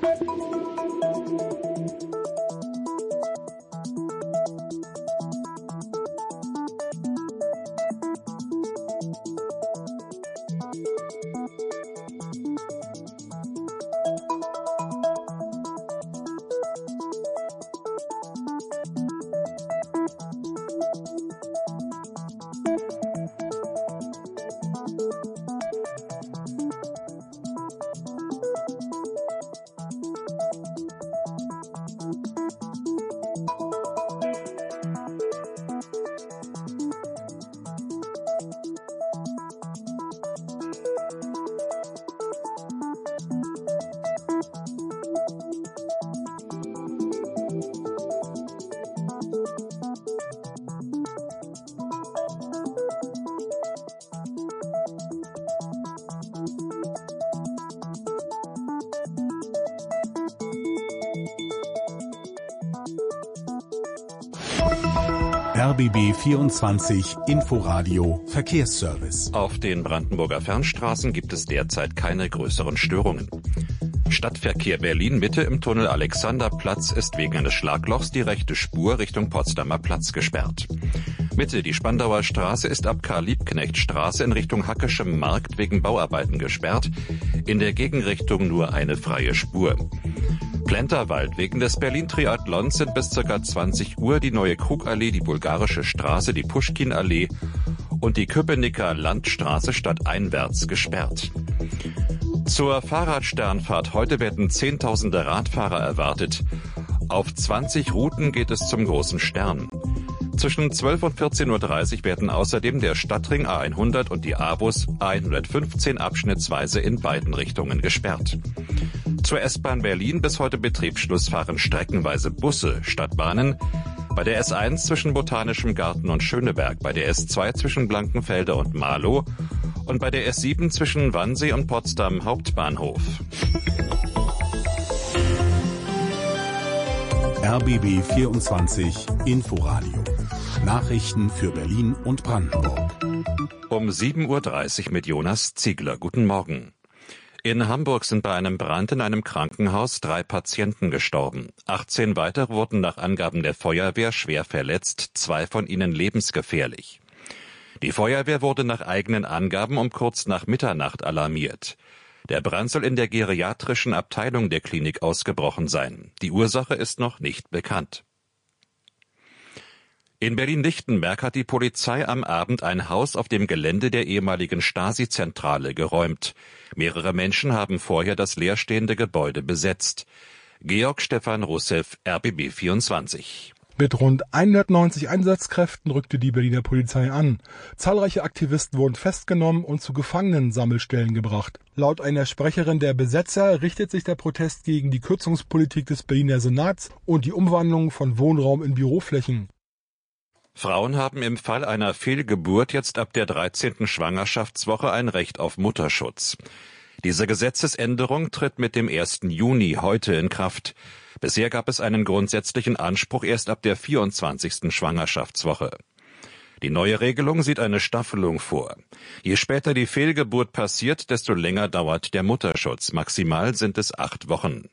RBB 24 Inforadio Verkehrsservice. Auf den Brandenburger Fernstraßen gibt es derzeit keine größeren Störungen. Stadtverkehr Berlin-Mitte im Tunnel Alexanderplatz ist wegen eines Schlaglochs die rechte Spur Richtung Potsdamer Platz gesperrt. Mitte die Spandauer Straße ist ab Karl-Liebknecht-Straße in Richtung Hackeschem Markt wegen Bauarbeiten gesperrt. In der Gegenrichtung nur eine freie Spur. Plenterwald. Wegen des Berlin-Triathlons sind bis ca. 20 Uhr die Neue Krugallee, die Bulgarische Straße, die Puschkin-Allee und die Köpenicker Landstraße stadteinwärts gesperrt. Zur Fahrradsternfahrt. Heute werden Zehntausende Radfahrer erwartet. Auf 20 Routen geht es zum großen Stern. Zwischen 12 und 14.30 Uhr werden außerdem der Stadtring A100 und die A-Bus A115 abschnittsweise in beiden Richtungen gesperrt. Zur S-Bahn Berlin bis heute Betriebsschluss fahren streckenweise Busse statt Bahnen. Bei der S1 zwischen Botanischem Garten und Schöneberg, bei der S2 zwischen Blankenfelde und Marlow und bei der S7 zwischen Wannsee und Potsdam Hauptbahnhof. RBB 24 Inforadio. Nachrichten für Berlin und Brandenburg. Um 7.30 Uhr mit Jonas Ziegler. Guten Morgen. In Hamburg sind bei einem Brand in einem Krankenhaus 3 Patienten gestorben. 18 weitere wurden nach Angaben der Feuerwehr schwer verletzt, 2 von ihnen lebensgefährlich. Die Feuerwehr wurde nach eigenen Angaben um kurz nach Mitternacht alarmiert. Der Brand soll in der geriatrischen Abteilung der Klinik ausgebrochen sein. Die Ursache ist noch nicht bekannt. In Berlin-Lichtenberg hat die Polizei am Abend ein Haus auf dem Gelände der ehemaligen Stasi-Zentrale geräumt. Mehrere Menschen haben vorher das leerstehende Gebäude besetzt. Georg Stefan Russev, RBB 24. Mit rund 190 Einsatzkräften rückte die Berliner Polizei an. Zahlreiche Aktivisten wurden festgenommen und zu Gefangenensammelstellen gebracht. Laut einer Sprecherin der Besetzer richtet sich der Protest gegen die Kürzungspolitik des Berliner Senats und die Umwandlung von Wohnraum in Büroflächen. Frauen haben im Fall einer Fehlgeburt jetzt ab der 13. Schwangerschaftswoche ein Recht auf Mutterschutz. Diese Gesetzesänderung tritt mit dem 1. Juni heute in Kraft. Bisher gab es einen grundsätzlichen Anspruch erst ab der 24. Schwangerschaftswoche. Die neue Regelung sieht eine Staffelung vor. Je später die Fehlgeburt passiert, desto länger dauert der Mutterschutz. Maximal sind es 8 Wochen.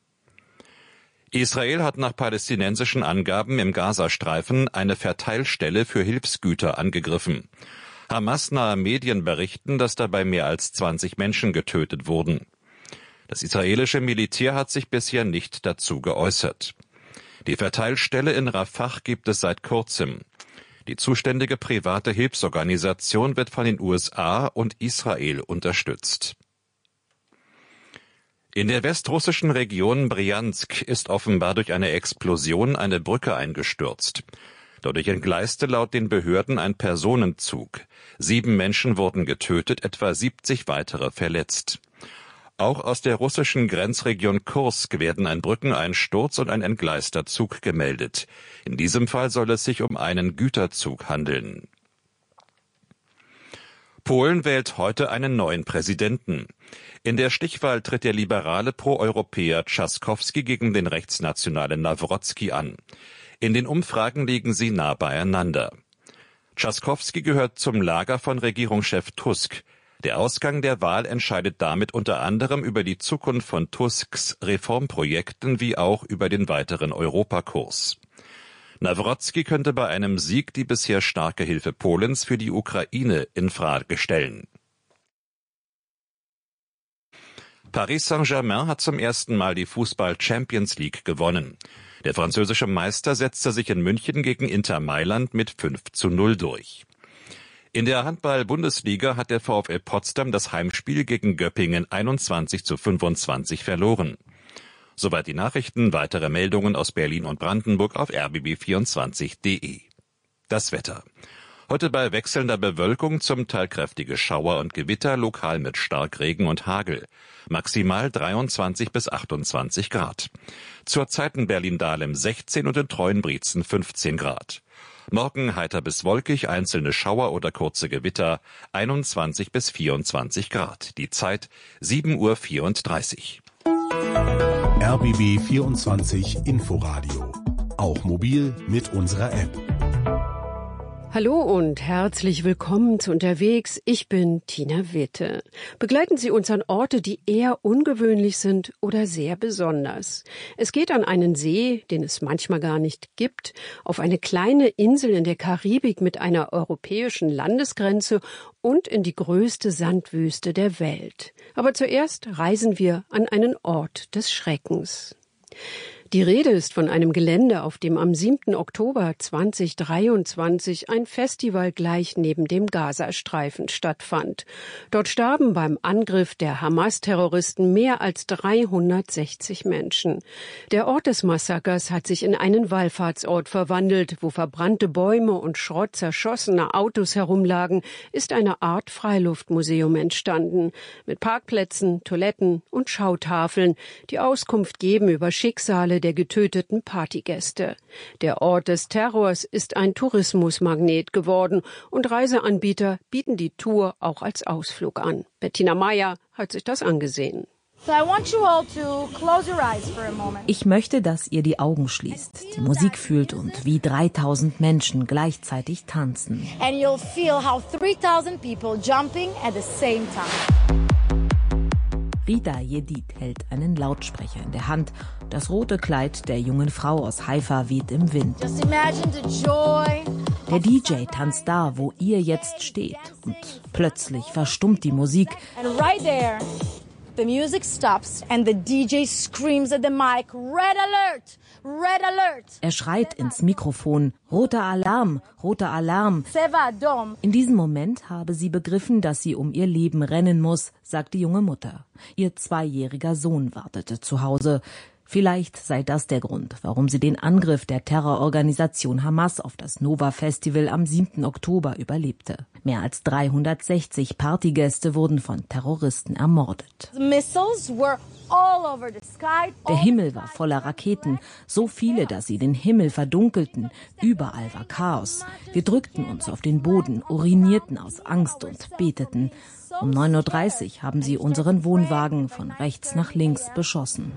Israel hat nach palästinensischen Angaben im Gazastreifen eine Verteilstelle für Hilfsgüter angegriffen. Hamas-nahe Medien berichten, dass dabei mehr als 20 Menschen getötet wurden. Das israelische Militär hat sich bisher nicht dazu geäußert. Die Verteilstelle in Rafah gibt es seit kurzem. Die zuständige private Hilfsorganisation wird von den USA und Israel unterstützt. In der westrussischen Region Brjansk ist offenbar durch eine Explosion eine Brücke eingestürzt. Dadurch entgleiste laut den Behörden ein Personenzug. 7 Menschen wurden getötet, etwa 70 weitere verletzt. Auch aus der russischen Grenzregion Kursk werden ein Brückeneinsturz und ein entgleister Zug gemeldet. In diesem Fall soll es sich um einen Güterzug handeln. Polen wählt heute einen neuen Präsidenten. In der Stichwahl tritt der liberale Pro-Europäer Trzaskowski gegen den rechtsnationalen Nawrocki an. In den Umfragen liegen sie nah beieinander. Trzaskowski gehört zum Lager von Regierungschef Tusk. Der Ausgang der Wahl entscheidet damit unter anderem über die Zukunft von Tusks Reformprojekten wie auch über den weiteren Europakurs. Nawrocki könnte bei einem Sieg die bisher starke Hilfe Polens für die Ukraine in Frage stellen. Paris Saint-Germain hat zum ersten Mal die Fußball-Champions League gewonnen. Der französische Meister setzte sich in München gegen Inter Mailand mit 5:0 durch. In der Handball-Bundesliga hat der VfL Potsdam das Heimspiel gegen Göppingen 21:25 verloren. Soweit die Nachrichten. Weitere Meldungen aus Berlin und Brandenburg auf rbb24.de. Das Wetter. Heute bei wechselnder Bewölkung zum Teil kräftige Schauer und Gewitter, lokal mit Starkregen und Hagel. Maximal 23 bis 28 Grad. Zurzeit in Berlin-Dahlem 16 und in Treuenbrietzen 15 Grad. Morgen heiter bis wolkig, einzelne Schauer oder kurze Gewitter, 21 bis 24 Grad. Die Zeit 7:34 Uhr. RBB 24 Inforadio. Auch mobil mit unserer App. Hallo und herzlich willkommen zu Unterwegs. Ich bin Tina Witte. Begleiten Sie uns an Orte, die eher ungewöhnlich sind oder sehr besonders. Es geht an einen See, den es manchmal gar nicht gibt, auf eine kleine Insel in der Karibik mit einer europäischen Landesgrenze und in die größte Sandwüste der Welt. Aber zuerst reisen wir an einen Ort des Schreckens. Die Rede ist von einem Gelände, auf dem am 7. Oktober 2023 ein Festival gleich neben dem Gazastreifen stattfand. Dort starben beim Angriff der Hamas-Terroristen mehr als 360 Menschen. Der Ort des Massakers hat sich in einen Wallfahrtsort verwandelt. Wo verbrannte Bäume und Schrott zerschossener Autos herumlagen, ist eine Art Freiluftmuseum entstanden. Mit Parkplätzen, Toiletten und Schautafeln, die Auskunft geben über Schicksale der getöteten Partygäste. Der Ort des Terrors ist ein Tourismusmagnet geworden und Reiseanbieter bieten die Tour auch als Ausflug an. Bettina Meyer hat sich das angesehen. Ich möchte, dass ihr die Augen schließt, die Musik fühlt und wie 3000 Menschen gleichzeitig tanzen. And you'll feel how 3000 people jumping at the same time. Rita Yedid hält einen Lautsprecher in der Hand. Das rote Kleid der jungen Frau aus Haifa weht im Wind. Der DJ tanzt da, wo ihr jetzt steht. Und plötzlich verstummt die Musik. The music stops and the DJ screams at the mic, "Red alert! Red alert!" Er schreit ins Mikrofon, roter Alarm, roter Alarm. Seva Adom. In diesem Moment habe sie begriffen, dass sie um ihr Leben rennen muss, sagt die junge Mutter. Ihr 2-jähriger Sohn wartete zu Hause. Vielleicht sei das der Grund, warum sie den Angriff der Terrororganisation Hamas auf das Nova-Festival am 7. Oktober überlebte. Mehr als 360 Partygäste wurden von Terroristen ermordet. Der Himmel war voller Raketen, so viele, dass sie den Himmel verdunkelten. Überall war Chaos. Wir drückten uns auf den Boden, urinierten aus Angst und beteten. Um 9:30 Uhr haben sie unseren Wohnwagen von rechts nach links beschossen.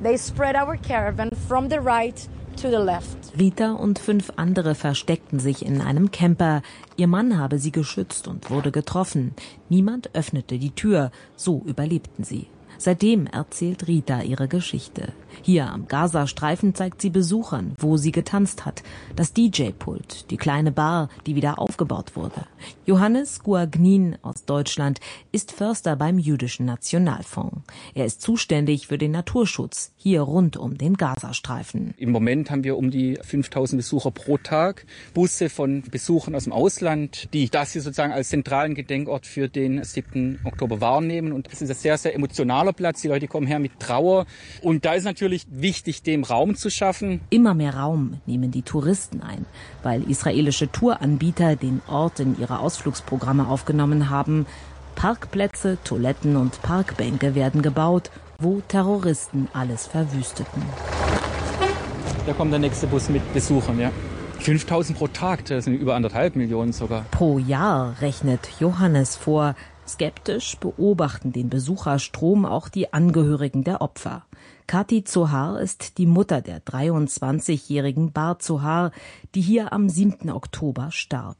Rita und 5 andere versteckten sich in einem Camper. Ihr Mann habe sie geschützt und wurde getroffen. Niemand öffnete die Tür. So überlebten sie. Seitdem erzählt Rita ihre Geschichte. Hier am Gazastreifen zeigt sie Besuchern, wo sie getanzt hat. Das DJ-Pult, die kleine Bar, die wieder aufgebaut wurde. Johannes Guagnin aus Deutschland ist Förster beim Jüdischen Nationalfonds. Er ist zuständig für den Naturschutz hier rund um den Gazastreifen. Im Moment haben wir um die 5000 Besucher pro Tag. Busse von Besuchern aus dem Ausland, die das hier sozusagen als zentralen Gedenkort für den 7. Oktober wahrnehmen. Und das ist ein sehr, sehr emotionaler Platz. Die Leute kommen her mit Trauer. Und da ist natürlich wichtig, dem Raum zu schaffen. Immer mehr Raum nehmen die Touristen ein, weil israelische Touranbieter den Ort in ihre Ausflugsprogramme aufgenommen haben. Parkplätze, Toiletten und Parkbänke werden gebaut, wo Terroristen alles verwüsteten. Da kommt der nächste Bus mit Besuchern, ja. 5000 pro Tag, das sind über 1,5 Millionen sogar. Pro Jahr rechnet Johannes vor. Skeptisch beobachten den Besucherstrom auch die Angehörigen der Opfer. Kati Zohar ist die Mutter der 23-jährigen Bar Zohar, die hier am 7. Oktober starb.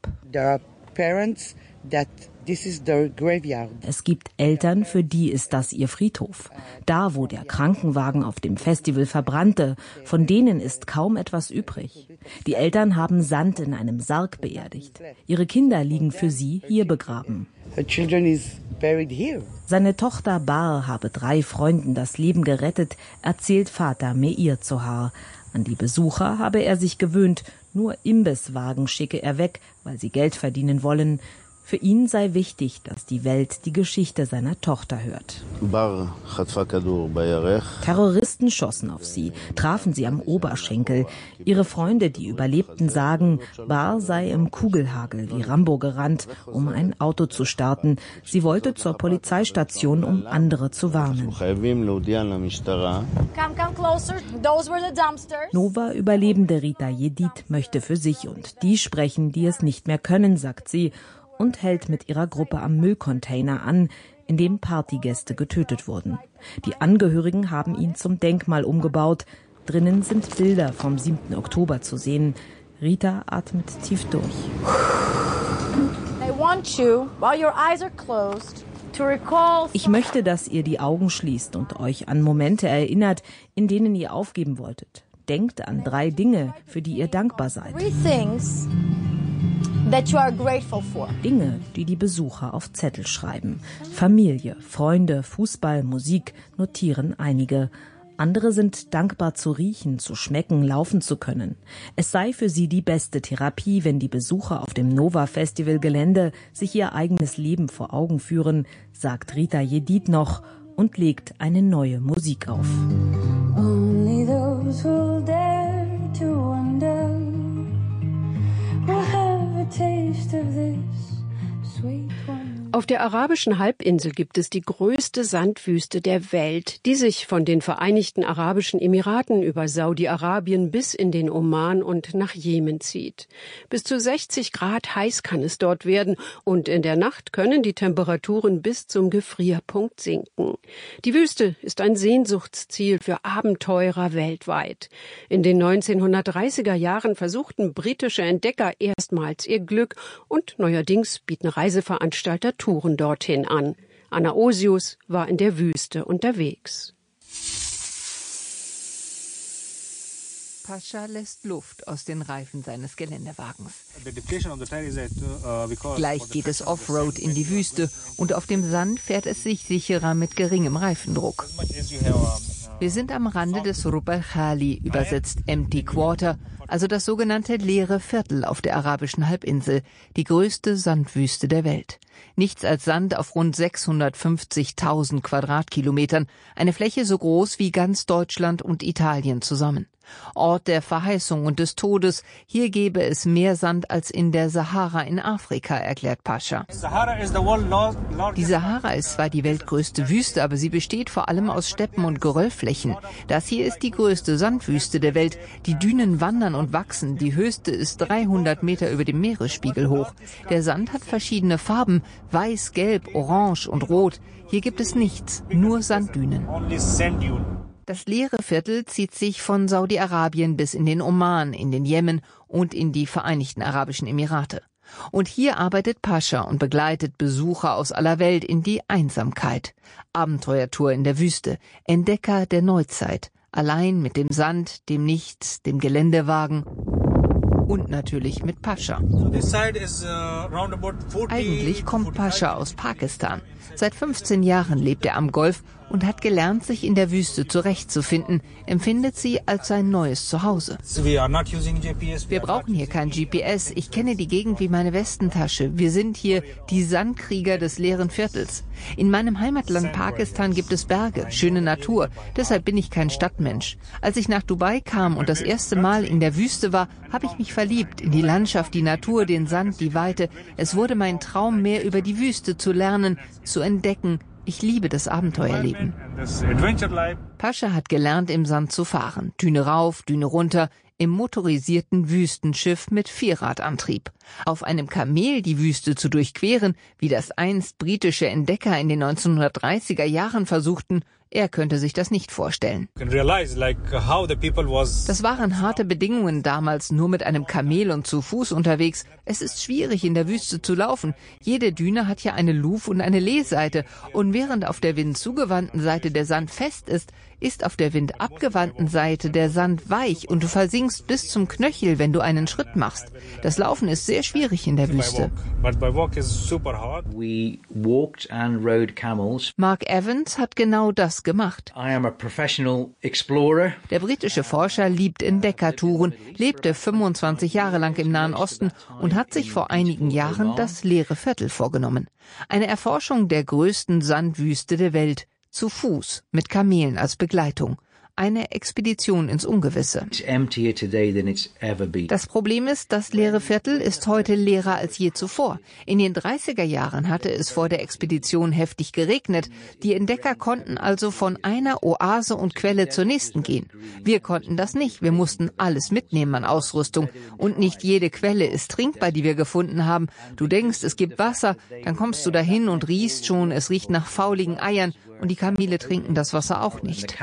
Es gibt Eltern, für die ist das ihr Friedhof. Da, wo der Krankenwagen auf dem Festival verbrannte, von denen ist kaum etwas übrig. Die Eltern haben Sand in einem Sarg beerdigt. Ihre Kinder liegen für sie hier begraben. Seine Tochter Bar habe 3 Freunden das Leben gerettet, erzählt Vater Meir Zohar. An die Besucher habe er sich gewöhnt, nur Imbisswagen schicke er weg, weil sie Geld verdienen wollen. Für ihn sei wichtig, dass die Welt die Geschichte seiner Tochter hört. Terroristen schossen auf sie, trafen sie am Oberschenkel. Ihre Freunde, die Überlebten, sagen, Bar sei im Kugelhagel wie Rambo gerannt, um ein Auto zu starten. Sie wollte zur Polizeistation, um andere zu warnen. Nova-Überlebende Rita Yedid möchte für sich und die sprechen, die es nicht mehr können, sagt sie, und hält mit ihrer Gruppe am Müllcontainer an, in dem Partygäste getötet wurden. Die Angehörigen haben ihn zum Denkmal umgebaut. Drinnen sind Bilder vom 7. Oktober zu sehen. Rita atmet tief durch. Ich möchte, dass ihr die Augen schließt und euch an Momente erinnert, in denen ihr aufgeben wolltet. Denkt an 3 Dinge, für die ihr dankbar seid. Dinge, die die Besucher auf Zettel schreiben. Familie, Freunde, Fußball, Musik notieren einige. Andere sind dankbar zu riechen, zu schmecken, laufen zu können. Es sei für sie die beste Therapie, wenn die Besucher auf dem Nova-Festival-Gelände sich ihr eigenes Leben vor Augen führen, sagt Rita Jedid noch und legt eine neue Musik auf. Only those who dare to wonder will have a taste of this sweet wonder. Auf der arabischen Halbinsel gibt es die größte Sandwüste der Welt, die sich von den Vereinigten Arabischen Emiraten über Saudi-Arabien bis in den Oman und nach Jemen zieht. Bis zu 60 Grad heiß kann es dort werden und in der Nacht können die Temperaturen bis zum Gefrierpunkt sinken. Die Wüste ist ein Sehnsuchtsziel für Abenteurer weltweit. In den 1930er Jahren versuchten britische Entdecker erstmals ihr Glück und neuerdings bieten Reiseveranstalter Touren dorthin an. Anna Osius war in der Wüste unterwegs. Pascha lässt Luft aus den Reifen seines Geländewagens. Gleich geht es Offroad in die Wüste und auf dem Sand fährt es sich sicherer mit geringem Reifendruck. Wir sind am Rande des Rub al-Khali, übersetzt Empty Quarter, also das sogenannte leere Viertel auf der arabischen Halbinsel, die größte Sandwüste der Welt. Nichts als Sand auf rund 650.000 Quadratkilometern, eine Fläche so groß wie ganz Deutschland und Italien zusammen. Ort der Verheißung und des Todes, hier gäbe es mehr Sand als in der Sahara in Afrika, erklärt Pascha. Die Sahara ist zwar die weltgrößte Wüste, aber sie besteht vor allem aus Steppen und Geröllflächen. Das hier ist die größte Sandwüste der Welt. Die Dünen wandern und wachsen, die höchste ist 300 Meter über dem Meeresspiegel hoch. Der Sand hat verschiedene Farben, weiß, gelb, orange und rot. Hier gibt es nichts, nur Sanddünen. Das leere Viertel zieht sich von Saudi-Arabien bis in den Oman, in den Jemen und in die Vereinigten Arabischen Emirate. Und hier arbeitet Pascha und begleitet Besucher aus aller Welt in die Einsamkeit. Abenteuertour in der Wüste, Entdecker der Neuzeit, allein mit dem Sand, dem Nichts, dem Geländewagen und natürlich mit Pascha. Eigentlich kommt Pascha aus Pakistan. Seit 15 Jahren lebt er am Golf und hat gelernt, sich in der Wüste zurechtzufinden, empfindet sie als sein neues Zuhause. Wir brauchen hier kein GPS. Ich kenne die Gegend wie meine Westentasche. Wir sind hier die Sandkrieger des leeren Viertels. In meinem Heimatland Pakistan gibt es Berge, schöne Natur. Deshalb bin ich kein Stadtmensch. Als ich nach Dubai kam und das erste Mal in der Wüste war, habe ich mich verliebt in die Landschaft, die Natur, den Sand, die Weite. Es wurde mein Traum, mehr über die Wüste zu lernen, zu entdecken. Ich liebe das Abenteuerleben. Pascha hat gelernt, im Sand zu fahren. Düne rauf, Düne runter, im motorisierten Wüstenschiff mit Vierradantrieb. Auf einem Kamel die Wüste zu durchqueren, wie das einst britische Entdecker in den 1930er Jahren versuchten, er könnte sich das nicht vorstellen. Das waren harte Bedingungen damals, nur mit einem Kamel und zu Fuß unterwegs. Es ist schwierig, in der Wüste zu laufen. Jede Düne hat ja eine Luf- und eine Lehseite. Und während auf der windzugewandten Seite der Sand fest ist, ist auf der windabgewandten Seite der Sand weich und du versinkst bis zum Knöchel, wenn du einen Schritt machst. Das Laufen ist sehr schwierig in der Wüste. Mark Evans hat genau das gemacht. Der britische Forscher liebt Entdeckertouren, lebte 25 Jahre lang im Nahen Osten und hat sich vor einigen Jahren das leere Viertel vorgenommen. Eine Erforschung der größten Sandwüste der Welt. Zu Fuß, mit Kamelen als Begleitung. Eine Expedition ins Ungewisse. Das Problem ist, das leere Viertel ist heute leerer als je zuvor. In den 30er Jahren hatte es vor der Expedition heftig geregnet. Die Entdecker konnten also von einer Oase und Quelle zur nächsten gehen. Wir konnten das nicht. Wir mussten alles mitnehmen an Ausrüstung. Und nicht jede Quelle ist trinkbar, die wir gefunden haben. Du denkst, es gibt Wasser, dann kommst du dahin und riechst schon, es riecht nach fauligen Eiern. Und die Kamele trinken das Wasser auch nicht.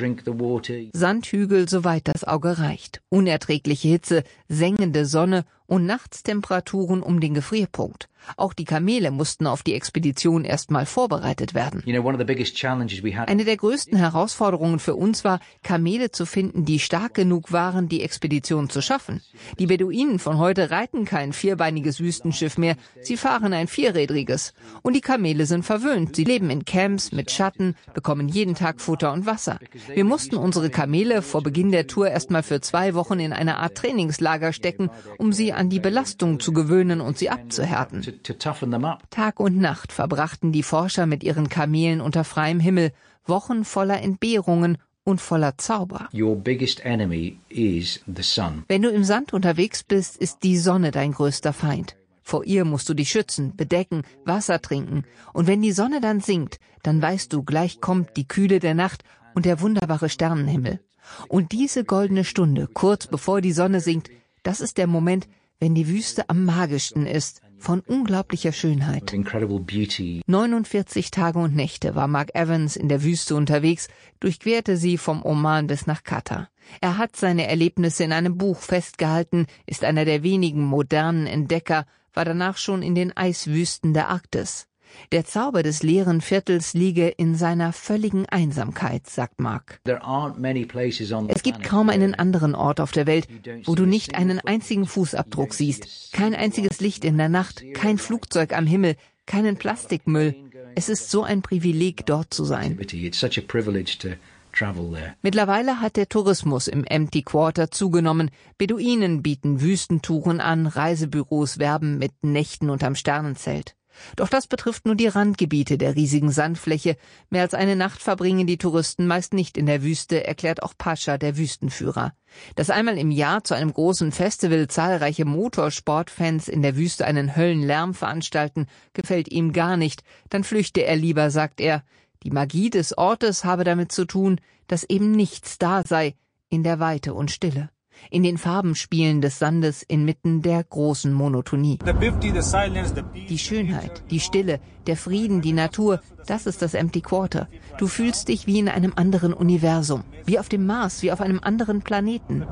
Sandhügel, soweit das Auge reicht. Unerträgliche Hitze, sengende Sonne und nachts Temperaturen um den Gefrierpunkt. Auch die Kamele mussten auf die Expedition erstmal vorbereitet werden. Eine der größten Herausforderungen für uns war, Kamele zu finden, die stark genug waren, die Expedition zu schaffen. Die Beduinen von heute reiten kein vierbeiniges Wüstenschiff mehr, sie fahren ein vierrädriges. Und die Kamele sind verwöhnt. Sie leben in Camps mit Schatten, bekommen jeden Tag Futter und Wasser. Wir mussten unsere Kamele vor Beginn der Tour erstmal für 2 Wochen in eine Art Trainingslager stecken, um sie an die Belastung zu gewöhnen und sie abzuhärten. Tag und Nacht verbrachten die Forscher mit ihren Kamelen unter freiem Himmel, Wochen voller Entbehrungen und voller Zauber. Wenn du im Sand unterwegs bist, ist die Sonne dein größter Feind. Vor ihr musst du dich schützen, bedecken, Wasser trinken. Und wenn die Sonne dann sinkt, dann weißt du, gleich kommt die Kühle der Nacht und der wunderbare Sternenhimmel. Und diese goldene Stunde, kurz bevor die Sonne sinkt, das ist der Moment, wenn die Wüste am magischsten ist, von unglaublicher Schönheit. 49 Tage und Nächte war Mark Evans in der Wüste unterwegs, durchquerte sie vom Oman bis nach Katar. Er hat seine Erlebnisse in einem Buch festgehalten, ist einer der wenigen modernen Entdecker, war danach schon in den Eiswüsten der Arktis. Der Zauber des leeren Viertels liege in seiner völligen Einsamkeit, sagt Mark. Es gibt kaum einen anderen Ort auf der Welt, wo du nicht einen einzigen Fußabdruck siehst, kein einziges Licht in der Nacht, kein Flugzeug am Himmel, keinen Plastikmüll. Es ist so ein Privileg, dort zu sein. Mittlerweile hat der Tourismus im Empty Quarter zugenommen. Beduinen bieten Wüstentouren an, Reisebüros werben mit Nächten unterm Sternenzelt. Doch das betrifft nur die Randgebiete der riesigen Sandfläche. Mehr als eine Nacht verbringen die Touristen meist nicht in der Wüste, erklärt auch Pascha, der Wüstenführer. Dass einmal im Jahr zu einem großen Festival zahlreiche Motorsportfans in der Wüste einen Höllenlärm veranstalten, gefällt ihm gar nicht. Dann flüchte er lieber, sagt er. Die Magie des Ortes habe damit zu tun, dass eben nichts da sei in der Weite und Stille. In den Farbenspielen des Sandes inmitten der großen Monotonie. Die Schönheit, die Stille, der Frieden, die Natur, das ist das Empty Quarter. Du fühlst dich wie in einem anderen Universum, wie auf dem Mars, wie auf einem anderen Planeten.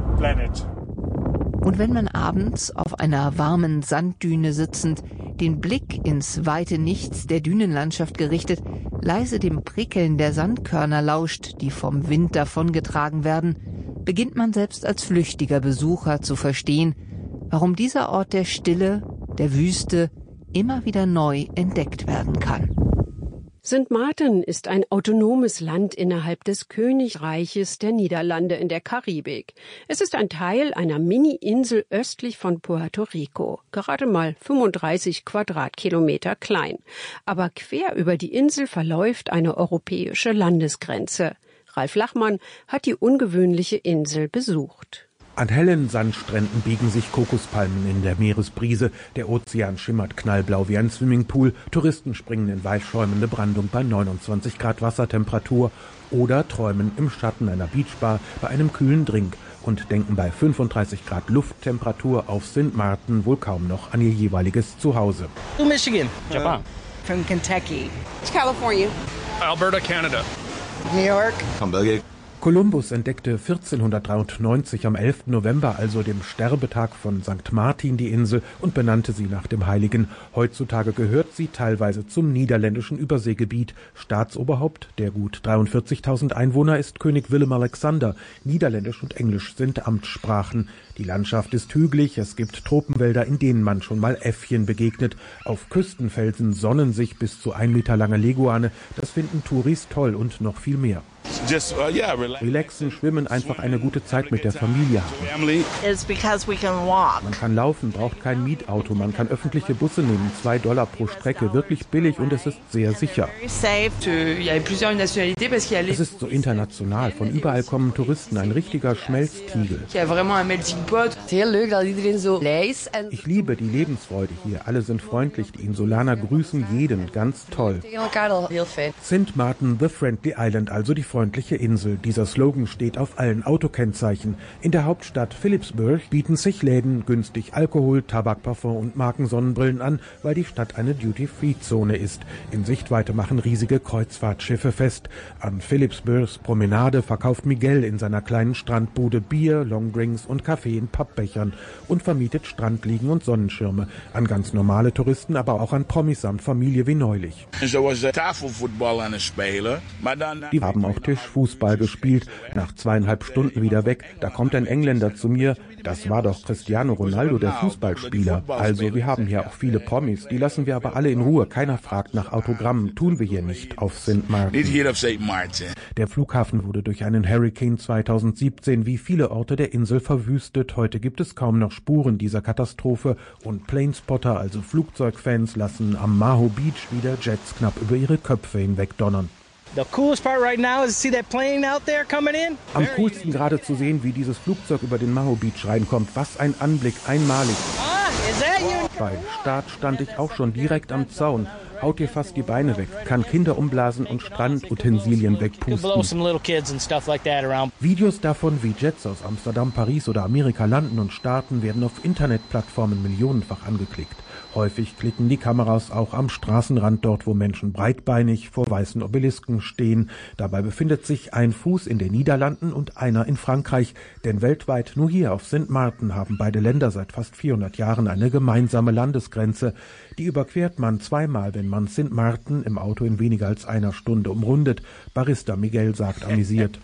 Und wenn man abends auf einer warmen Sanddüne sitzend, den Blick ins weite Nichts der Dünenlandschaft gerichtet, leise dem Prickeln der Sandkörner lauscht, die vom Wind davongetragen werden, beginnt man selbst als flüchtiger Besucher zu verstehen, warum dieser Ort der Stille, der Wüste, immer wieder neu entdeckt werden kann. St. Maarten ist ein autonomes Land innerhalb des Königreiches der Niederlande in der Karibik. Es ist ein Teil einer Mini-Insel östlich von Puerto Rico, gerade mal 35 Quadratkilometer klein. Aber quer über die Insel verläuft eine europäische Landesgrenze. Ralf Lachmann hat die ungewöhnliche Insel besucht. An hellen Sandstränden biegen sich Kokospalmen in der Meeresbrise, der Ozean schimmert knallblau wie ein Swimmingpool, Touristen springen in weichschäumende Brandung bei 29 Grad Wassertemperatur oder träumen im Schatten einer Beachbar bei einem kühlen Drink und denken bei 35 Grad Lufttemperatur auf St. Maarten wohl kaum noch an ihr jeweiliges Zuhause. Michigan. Japan. From Kentucky. California. Alberta, Canada. New York. Hamburg. Kolumbus entdeckte 1493 am 11. November, also dem Sterbetag von St. Martin, die Insel und benannte sie nach dem Heiligen. Heutzutage gehört sie teilweise zum niederländischen Überseegebiet. Staatsoberhaupt der gut 43.000 Einwohner ist König Willem-Alexander. Niederländisch und Englisch sind Amtssprachen. Die Landschaft ist hügelig, es gibt Tropenwälder, in denen man schon mal Äffchen begegnet. Auf Küstenfelsen sonnen sich bis zu 1 Meter lange Leguane. Das finden Touris toll und noch viel mehr. Relaxen, schwimmen, einfach eine gute Zeit mit der Familie haben. Man kann laufen, braucht kein Mietauto, man kann öffentliche Busse nehmen, $2 pro Strecke, wirklich billig und es ist sehr sicher. Es ist so international, von überall kommen Touristen, ein richtiger Schmelztiegel. Ich liebe die Lebensfreude hier, alle sind freundlich, die Insulaner grüßen jeden, ganz toll. St. Maarten, the Friendly Island, also die freundliche freundliche Insel. Dieser Slogan steht auf allen Autokennzeichen. In der Hauptstadt Philipsburg bieten sich Läden günstig Alkohol, Tabak, Parfum und Markensonnenbrillen an, weil die Stadt eine Duty-Free-Zone ist. In Sichtweite machen riesige Kreuzfahrtschiffe fest. An Philipsburgs Promenade verkauft Miguel in seiner kleinen Strandbude Bier, Longdrinks und Kaffee in Pappbechern und vermietet Strandliegen und Sonnenschirme. An ganz normale Touristen, aber auch an Promis samt Familie wie neulich. Die haben auch Tischfußball gespielt. Nach 2,5 Stunden wieder weg. Da kommt ein Engländer zu mir. Das war doch Cristiano Ronaldo, der Fußballspieler. Also wir haben hier auch viele Promis. Die lassen wir aber alle in Ruhe. Keiner fragt nach Autogrammen. Tun wir hier nicht auf St. Martin. Der Flughafen wurde durch einen Hurricane 2017 wie viele Orte der Insel verwüstet. Heute gibt es kaum noch Spuren dieser Katastrophe. Und Planespotter, also Flugzeugfans, lassen am Maho Beach wieder Jets knapp über ihre Köpfe hinweg donnern. Am coolsten gerade zu sehen, wie dieses Flugzeug über den Maho Beach reinkommt. Was ein Anblick, einmalig. Beim Start stand ich auch schon direkt am Zaun. Haut dir fast die Beine weg, kann Kinder umblasen und Strandutensilien wegpusten. Videos davon, wie Jets aus Amsterdam, Paris oder Amerika landen und starten, werden auf Internetplattformen millionenfach angeklickt. Häufig klicken die Kameras auch am Straßenrand dort, wo Menschen breitbeinig vor weißen Obelisken stehen. Dabei befindet sich ein Fuß in den Niederlanden und einer in Frankreich. Denn weltweit nur hier auf St. Martin haben beide Länder seit fast 400 Jahren eine gemeinsame Landesgrenze. Die überquert man zweimal, wenn man St. Martin im Auto in weniger als einer Stunde umrundet. Barista Miguel sagt amüsiert.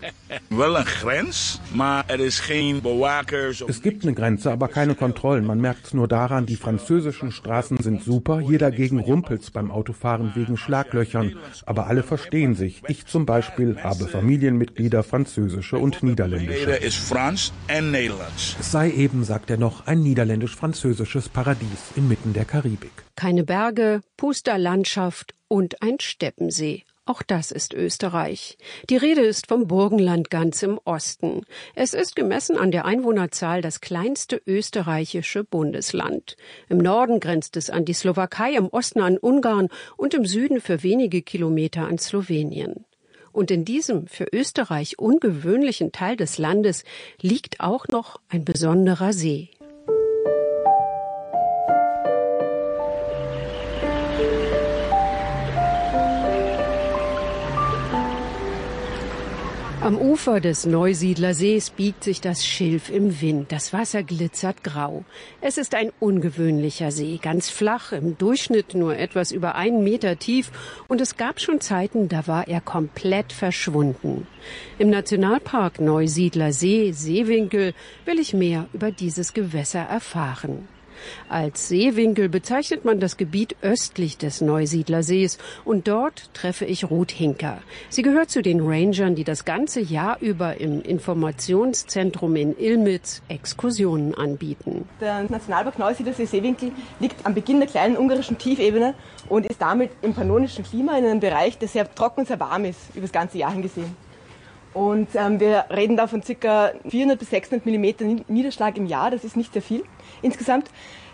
Es gibt eine Grenze, aber keine Kontrollen. Man merkt es nur daran, die französischen Straßen sind super, hier dagegen rumpelt's beim Autofahren wegen Schlaglöchern. Aber alle verstehen sich. Ich zum Beispiel habe Familienmitglieder, französische und niederländische. Es sei eben, sagt er noch, ein niederländisch-französisches Paradies inmitten der Karibik. Keine Berge, Pusterlandschaft und ein Steppensee. Auch das ist Österreich. Die Rede ist vom Burgenland ganz im Osten. Es ist gemessen an der Einwohnerzahl das kleinste österreichische Bundesland. Im Norden grenzt es an die Slowakei, im Osten an Ungarn und im Süden für wenige Kilometer an Slowenien. Und in diesem für Österreich ungewöhnlichen Teil des Landes liegt auch noch ein besonderer See. Am Ufer des Neusiedler Sees biegt sich das Schilf im Wind. Das Wasser glitzert grau. Es ist ein ungewöhnlicher See, ganz flach, im Durchschnitt nur etwas über 1 Meter tief. Und es gab schon Zeiten, da war er komplett verschwunden. Im Nationalpark Neusiedler See, Seewinkel, will ich mehr über dieses Gewässer erfahren. Als Seewinkel bezeichnet man das Gebiet östlich des Neusiedler Sees und dort treffe ich Ruth Hinker. Sie gehört zu den Rangern, die das ganze Jahr über im Informationszentrum in Ilmitz Exkursionen anbieten. Der Nationalpark Neusiedler See Seewinkel liegt am Beginn der kleinen ungarischen Tiefebene und ist damit im pannonischen Klima in einem Bereich, der sehr trocken und sehr warm ist, über das ganze Jahr hingesehen. Und wir reden da von ca. 400 bis 600 Millimeter Niederschlag im Jahr, das ist nicht sehr viel insgesamt.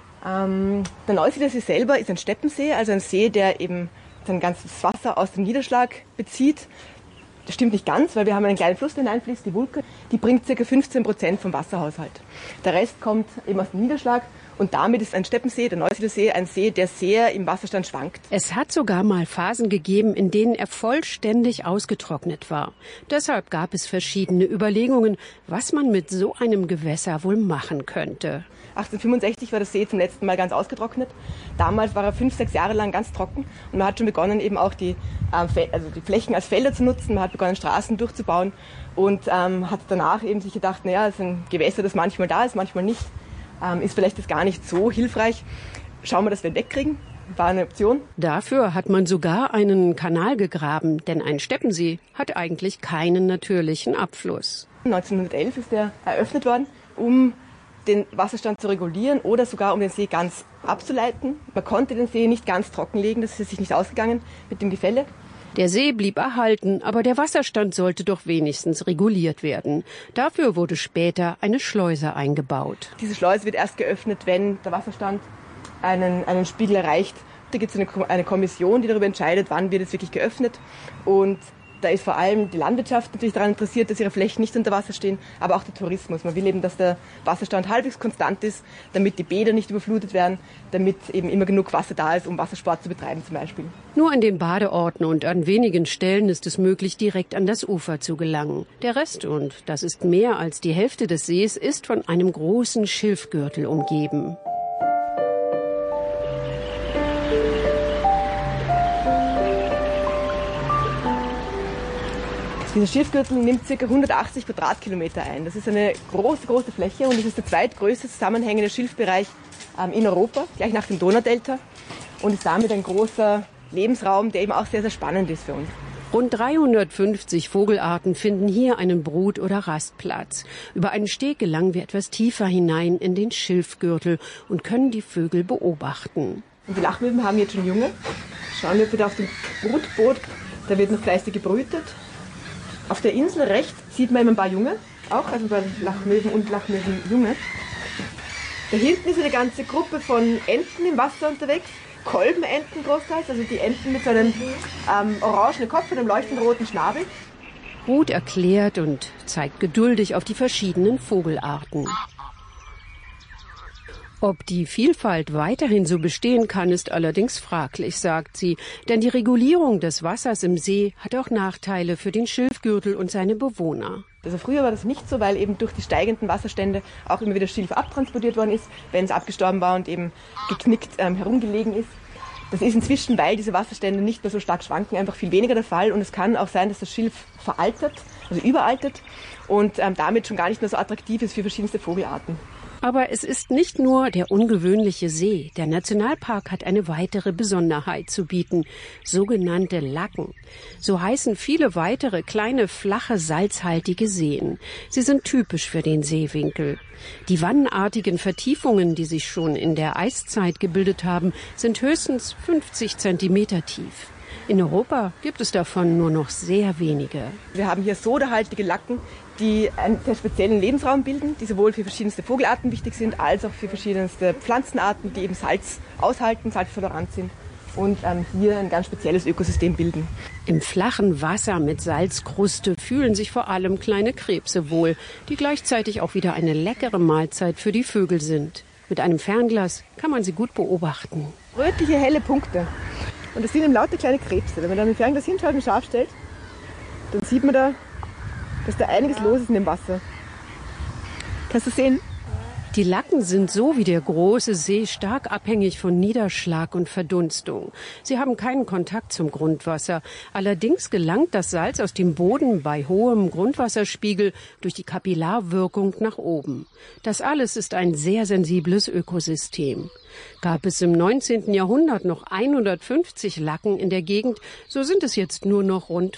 Der Neusiedler See selber ist ein Steppensee, also ein See, der eben sein ganzes Wasser aus dem Niederschlag bezieht. Das stimmt nicht ganz, weil wir haben einen kleinen Fluss, der hineinfließt, die Wulke, die bringt ca. 15% vom Wasserhaushalt. Der Rest kommt eben aus dem Niederschlag. Und damit ist ein Steppensee, der Neusiedler See, ein See, der sehr im Wasserstand schwankt. Es hat sogar mal Phasen gegeben, in denen er vollständig ausgetrocknet war. Deshalb gab es verschiedene Überlegungen, was man mit so einem Gewässer wohl machen könnte. 1865 war der See zum letzten Mal ganz ausgetrocknet. Damals war er 5-6 Jahre lang ganz trocken. Und man hat schon begonnen, eben auch die Flächen als Felder zu nutzen. Man hat begonnen, Straßen durchzubauen. Und hat danach eben sich gedacht, naja, es ist ein Gewässer, das manchmal da ist, manchmal nicht. Ist vielleicht das gar nicht so hilfreich. Schauen wir, dass wir ihn wegkriegen. War eine Option. Dafür hat man sogar einen Kanal gegraben, denn ein Steppensee hat eigentlich keinen natürlichen Abfluss. 1911 ist er eröffnet worden, um den Wasserstand zu regulieren oder sogar um den See ganz abzuleiten. Man konnte den See nicht ganz trockenlegen, das ist sich nicht ausgegangen mit dem Gefälle. Der See blieb erhalten, aber der Wasserstand sollte doch wenigstens reguliert werden. Dafür wurde später eine Schleuse eingebaut. Diese Schleuse wird erst geöffnet, wenn der Wasserstand einen Spiegel erreicht. Da gibt es eine Kommission, die darüber entscheidet, wann wird es wirklich geöffnet. Und Da ist vor allem die Landwirtschaft natürlich daran interessiert, dass ihre Flächen nicht unter Wasser stehen, aber auch der Tourismus. Man will eben, dass der Wasserstand halbwegs konstant ist, damit die Bäder nicht überflutet werden, damit eben immer genug Wasser da ist, um Wassersport zu betreiben zum Beispiel. Nur an den Badeorten und an wenigen Stellen ist es möglich, direkt an das Ufer zu gelangen. Der Rest, und das ist mehr als die Hälfte des Sees, ist von einem großen Schilfgürtel umgeben. Dieser Schilfgürtel nimmt ca. 180 Quadratkilometer ein. Das ist eine große Fläche und es ist der zweitgrößte zusammenhängende Schilfbereich in Europa, gleich nach dem Donaudelta, und ist damit ein großer Lebensraum, der eben auch sehr, sehr spannend ist für uns. Rund 350 Vogelarten finden hier einen Brut- oder Rastplatz. Über einen Steg gelangen wir etwas tiefer hinein in den Schilfgürtel und können die Vögel beobachten. Und die Lachmöwen haben jetzt schon Junge. Schauen wir bitte auf dem Brutboot, da wird noch fleißig gebrütet. Auf der Insel rechts sieht man eben ein paar Junge, auch, also bei Lachmöwen und Lachmöwenjunge. Da hinten ist eine ganze Gruppe von Enten im Wasser unterwegs, Kolbenenten großteils, also die Enten mit so einem orangenen Kopf und einem leuchtend roten Schnabel. Ruth erklärt und zeigt geduldig auf die verschiedenen Vogelarten. Ob die Vielfalt weiterhin so bestehen kann, ist allerdings fraglich, sagt sie. Denn die Regulierung des Wassers im See hat auch Nachteile für den Schilfgürtel und seine Bewohner. Also früher war das nicht so, weil eben durch die steigenden Wasserstände auch immer wieder Schilf abtransportiert worden ist, wenn es abgestorben war und eben geknickt herumgelegen ist. Das ist inzwischen, weil diese Wasserstände nicht mehr so stark schwanken, einfach viel weniger der Fall. Und es kann auch sein, dass das Schilf veraltet, also überaltet und damit schon gar nicht mehr so attraktiv ist für verschiedenste Vogelarten. Aber es ist nicht nur der ungewöhnliche See. Der Nationalpark hat eine weitere Besonderheit zu bieten, sogenannte Lacken. So heißen viele weitere kleine, flache, salzhaltige Seen. Sie sind typisch für den Seewinkel. Die wannenartigen Vertiefungen, die sich schon in der Eiszeit gebildet haben, sind höchstens 50 Zentimeter tief. In Europa gibt es davon nur noch sehr wenige. Wir haben hier sodahaltige Lacken, die einen sehr speziellen Lebensraum bilden, die sowohl für verschiedenste Vogelarten wichtig sind, als auch für verschiedenste Pflanzenarten, die eben Salz aushalten, salztolerant sind und hier ein ganz spezielles Ökosystem bilden. Im flachen Wasser mit Salzkruste fühlen sich vor allem kleine Krebse wohl, die gleichzeitig auch wieder eine leckere Mahlzeit für die Vögel sind. Mit einem Fernglas kann man sie gut beobachten. Rötliche, helle Punkte. Und das sind eben lauter kleine Krebse. Wenn man dann mit dem Fernglas hinschaut und scharf stellt, dann sieht man da, dass da einiges los ist in dem Wasser. Kannst du sehen? Die Lacken sind so wie der große See stark abhängig von Niederschlag und Verdunstung. Sie haben keinen Kontakt zum Grundwasser. Allerdings gelangt das Salz aus dem Boden bei hohem Grundwasserspiegel durch die Kapillarwirkung nach oben. Das alles ist ein sehr sensibles Ökosystem. Gab es im 19. Jahrhundert noch 150 Lacken in der Gegend, so sind es jetzt nur noch rund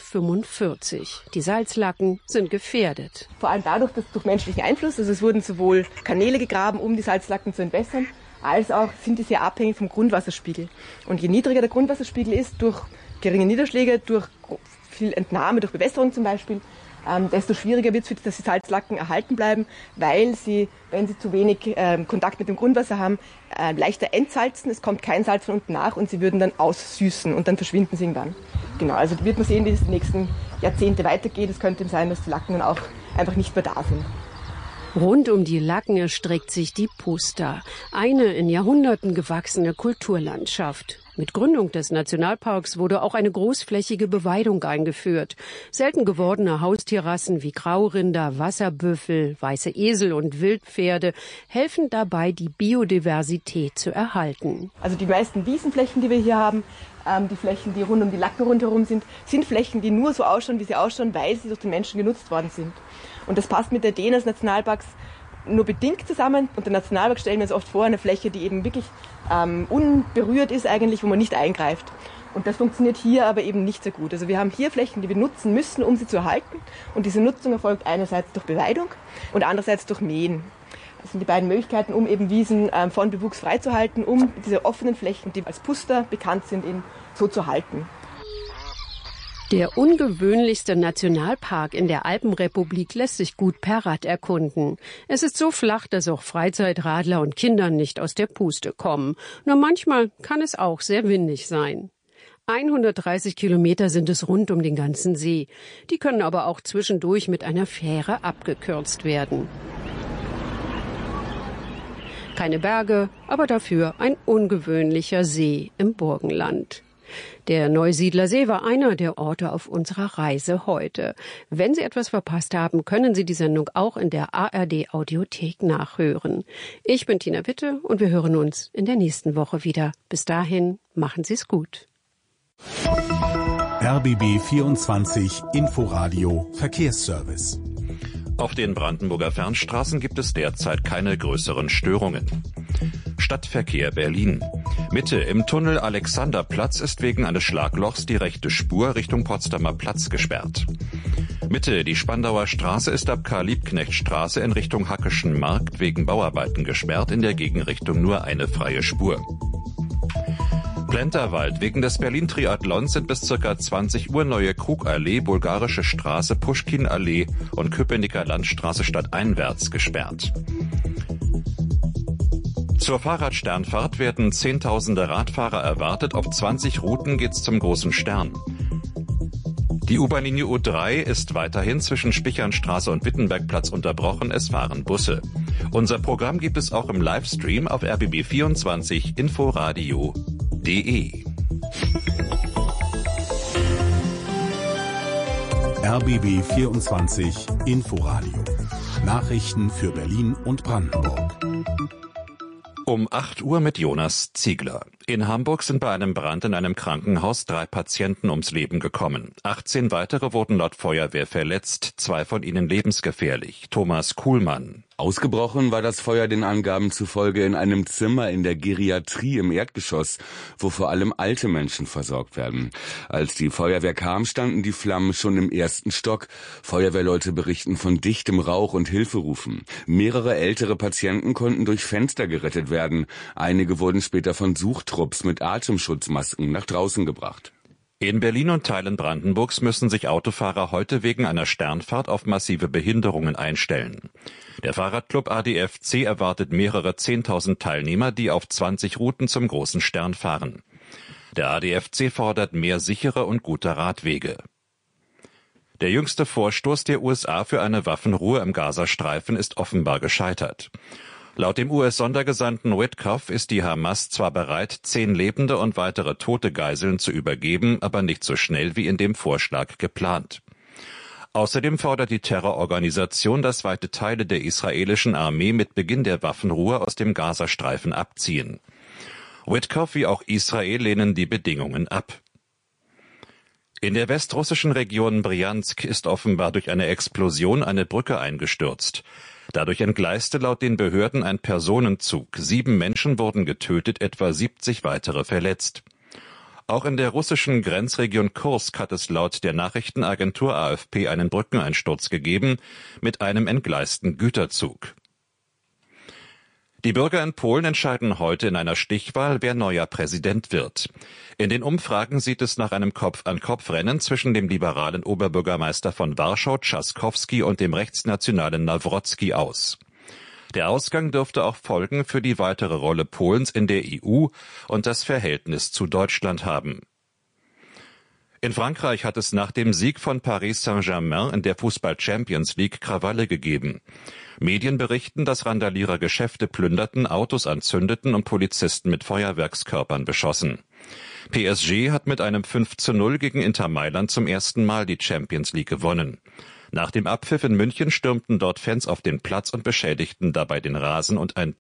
45. Die Salzlacken sind gefährdet. Vor allem dadurch, dass durch menschlichen Einfluss, also es wurden sowohl Kanäle gegraben, um die Salzlacken zu entwässern, als auch sind die sehr abhängig vom Grundwasserspiegel. Und je niedriger der Grundwasserspiegel ist, durch geringe Niederschläge, durch viel Entnahme, durch Bewässerung zum Beispiel, desto schwieriger wird es, dass die Salzlacken erhalten bleiben, weil sie, wenn sie zu wenig Kontakt mit dem Grundwasser haben, leichter entsalzen. Es kommt kein Salz von unten nach und sie würden dann aussüßen und dann verschwinden sie irgendwann. Genau, also wird man sehen, wie es die nächsten Jahrzehnte weitergeht. Es könnte sein, dass die Lacken dann auch einfach nicht mehr da sind. Rund um die Lacken erstreckt sich die Pusta, eine in Jahrhunderten gewachsene Kulturlandschaft. Mit Gründung des Nationalparks wurde auch eine großflächige Beweidung eingeführt. Selten gewordene Haustierrassen wie Graurinder, Wasserbüffel, weiße Esel und Wildpferde helfen dabei, die Biodiversität zu erhalten. Also die meisten Wiesenflächen, die wir hier haben, die Flächen, die rund um die Lacken rundherum sind Flächen, die nur so ausschauen, wie sie ausschauen, weil sie durch den Menschen genutzt worden sind. Und das passt mit der Idee des Nationalparks nur bedingt zusammen. Und der Nationalpark stellen wir uns oft vor, eine Fläche, die eben wirklich unberührt ist eigentlich, wo man nicht eingreift. Und das funktioniert hier aber eben nicht so gut. Also wir haben hier Flächen, die wir nutzen müssen, um sie zu erhalten. Und diese Nutzung erfolgt einerseits durch Beweidung und andererseits durch Mähen. Das sind die beiden Möglichkeiten, um eben Wiesen von Bewuchs freizuhalten, um diese offenen Flächen, die als Pusta bekannt sind, eben so zu halten. Der ungewöhnlichste Nationalpark in der Alpenrepublik lässt sich gut per Rad erkunden. Es ist so flach, dass auch Freizeitradler und Kinder nicht aus der Puste kommen. Nur manchmal kann es auch sehr windig sein. 130 Kilometer sind es rund um den ganzen See. Die können aber auch zwischendurch mit einer Fähre abgekürzt werden. Keine Berge, aber dafür ein ungewöhnlicher See im Burgenland. Der Neusiedlersee war einer der Orte auf unserer Reise heute. Wenn Sie etwas verpasst haben, können Sie die Sendung auch in der ARD-Audiothek nachhören. Ich bin Tina Witte und wir hören uns in der nächsten Woche wieder. Bis dahin, machen Sie es gut. RBB 24 Inforadio Verkehrsservice. Auf den Brandenburger Fernstraßen gibt es derzeit keine größeren Störungen. Stadtverkehr Berlin. Mitte im Tunnel Alexanderplatz ist wegen eines Schlaglochs die rechte Spur Richtung Potsdamer Platz gesperrt. Mitte die Spandauer Straße ist ab Karl-Liebknecht-Straße in Richtung Hackeschen Markt wegen Bauarbeiten gesperrt, in der Gegenrichtung nur eine freie Spur. Plenterwald. Wegen des Berlin-Triathlons sind bis ca. 20 Uhr Neue Krugallee, Bulgarische Straße, Puschkin-Allee und Köpenicker Landstraße stadteinwärts gesperrt. Zur Fahrradsternfahrt werden Zehntausende Radfahrer erwartet. Auf 20 Routen geht's zum Großen Stern. Die U-Bahn-Linie U3 ist weiterhin zwischen Spichernstraße und Wittenbergplatz unterbrochen. Es fahren Busse. Unser Programm gibt es auch im Livestream auf RBB24 Inforadio.de. RBB 24 Inforadio. Nachrichten für Berlin und Brandenburg. Um 8 Uhr mit Jonas Ziegler. In Hamburg sind bei einem Brand in einem Krankenhaus 3 Patienten ums Leben gekommen. 18 weitere wurden laut Feuerwehr verletzt, 2 von ihnen lebensgefährlich. Thomas Kuhlmann. Ausgebrochen war das Feuer den Angaben zufolge in einem Zimmer in der Geriatrie im Erdgeschoss, wo vor allem alte Menschen versorgt werden. Als die Feuerwehr kam, standen die Flammen schon im 1. Stock. Feuerwehrleute berichten von dichtem Rauch und Hilferufen. Mehrere ältere Patienten konnten durch Fenster gerettet werden. Einige wurden später von Suchtrupps mit Atemschutzmasken nach draußen gebracht. In Berlin und Teilen Brandenburgs müssen sich Autofahrer heute wegen einer Sternfahrt auf massive Behinderungen einstellen. Der Fahrradclub ADFC erwartet mehrere 10.000 Teilnehmer, die auf 20 Routen zum Großen Stern fahren. Der ADFC fordert mehr sichere und gute Radwege. Der jüngste Vorstoß der USA für eine Waffenruhe im Gazastreifen ist offenbar gescheitert. Laut dem US-Sondergesandten Witkoff ist die Hamas zwar bereit, 10 lebende und weitere tote Geiseln zu übergeben, aber nicht so schnell wie in dem Vorschlag geplant. Außerdem fordert die Terrororganisation, dass weite Teile der israelischen Armee mit Beginn der Waffenruhe aus dem Gazastreifen abziehen. Witkoff wie auch Israel lehnen die Bedingungen ab. In der westrussischen Region Brjansk ist offenbar durch eine Explosion eine Brücke eingestürzt. Dadurch entgleiste laut den Behörden ein Personenzug. 7 Menschen wurden getötet, etwa 70 weitere verletzt. Auch in der russischen Grenzregion Kursk hat es laut der Nachrichtenagentur AFP einen Brückeneinsturz gegeben mit einem entgleisten Güterzug. Die Bürger in Polen entscheiden heute in einer Stichwahl, wer neuer Präsident wird. In den Umfragen sieht es nach einem Kopf-an-Kopf-Rennen zwischen dem liberalen Oberbürgermeister von Warschau, Trzaskowski, und dem rechtsnationalen Nawrocki aus. Der Ausgang dürfte auch Folgen für die weitere Rolle Polens in der EU und das Verhältnis zu Deutschland haben. In Frankreich hat es nach dem Sieg von Paris Saint-Germain in der Fußball-Champions League Krawalle gegeben. Medien berichten, dass Randalierer Geschäfte plünderten, Autos anzündeten und Polizisten mit Feuerwerkskörpern beschossen. PSG hat mit einem 5:0 gegen Inter Mailand zum ersten Mal die Champions League gewonnen. Nach dem Abpfiff in München stürmten dort Fans auf den Platz und beschädigten dabei den Rasen und ein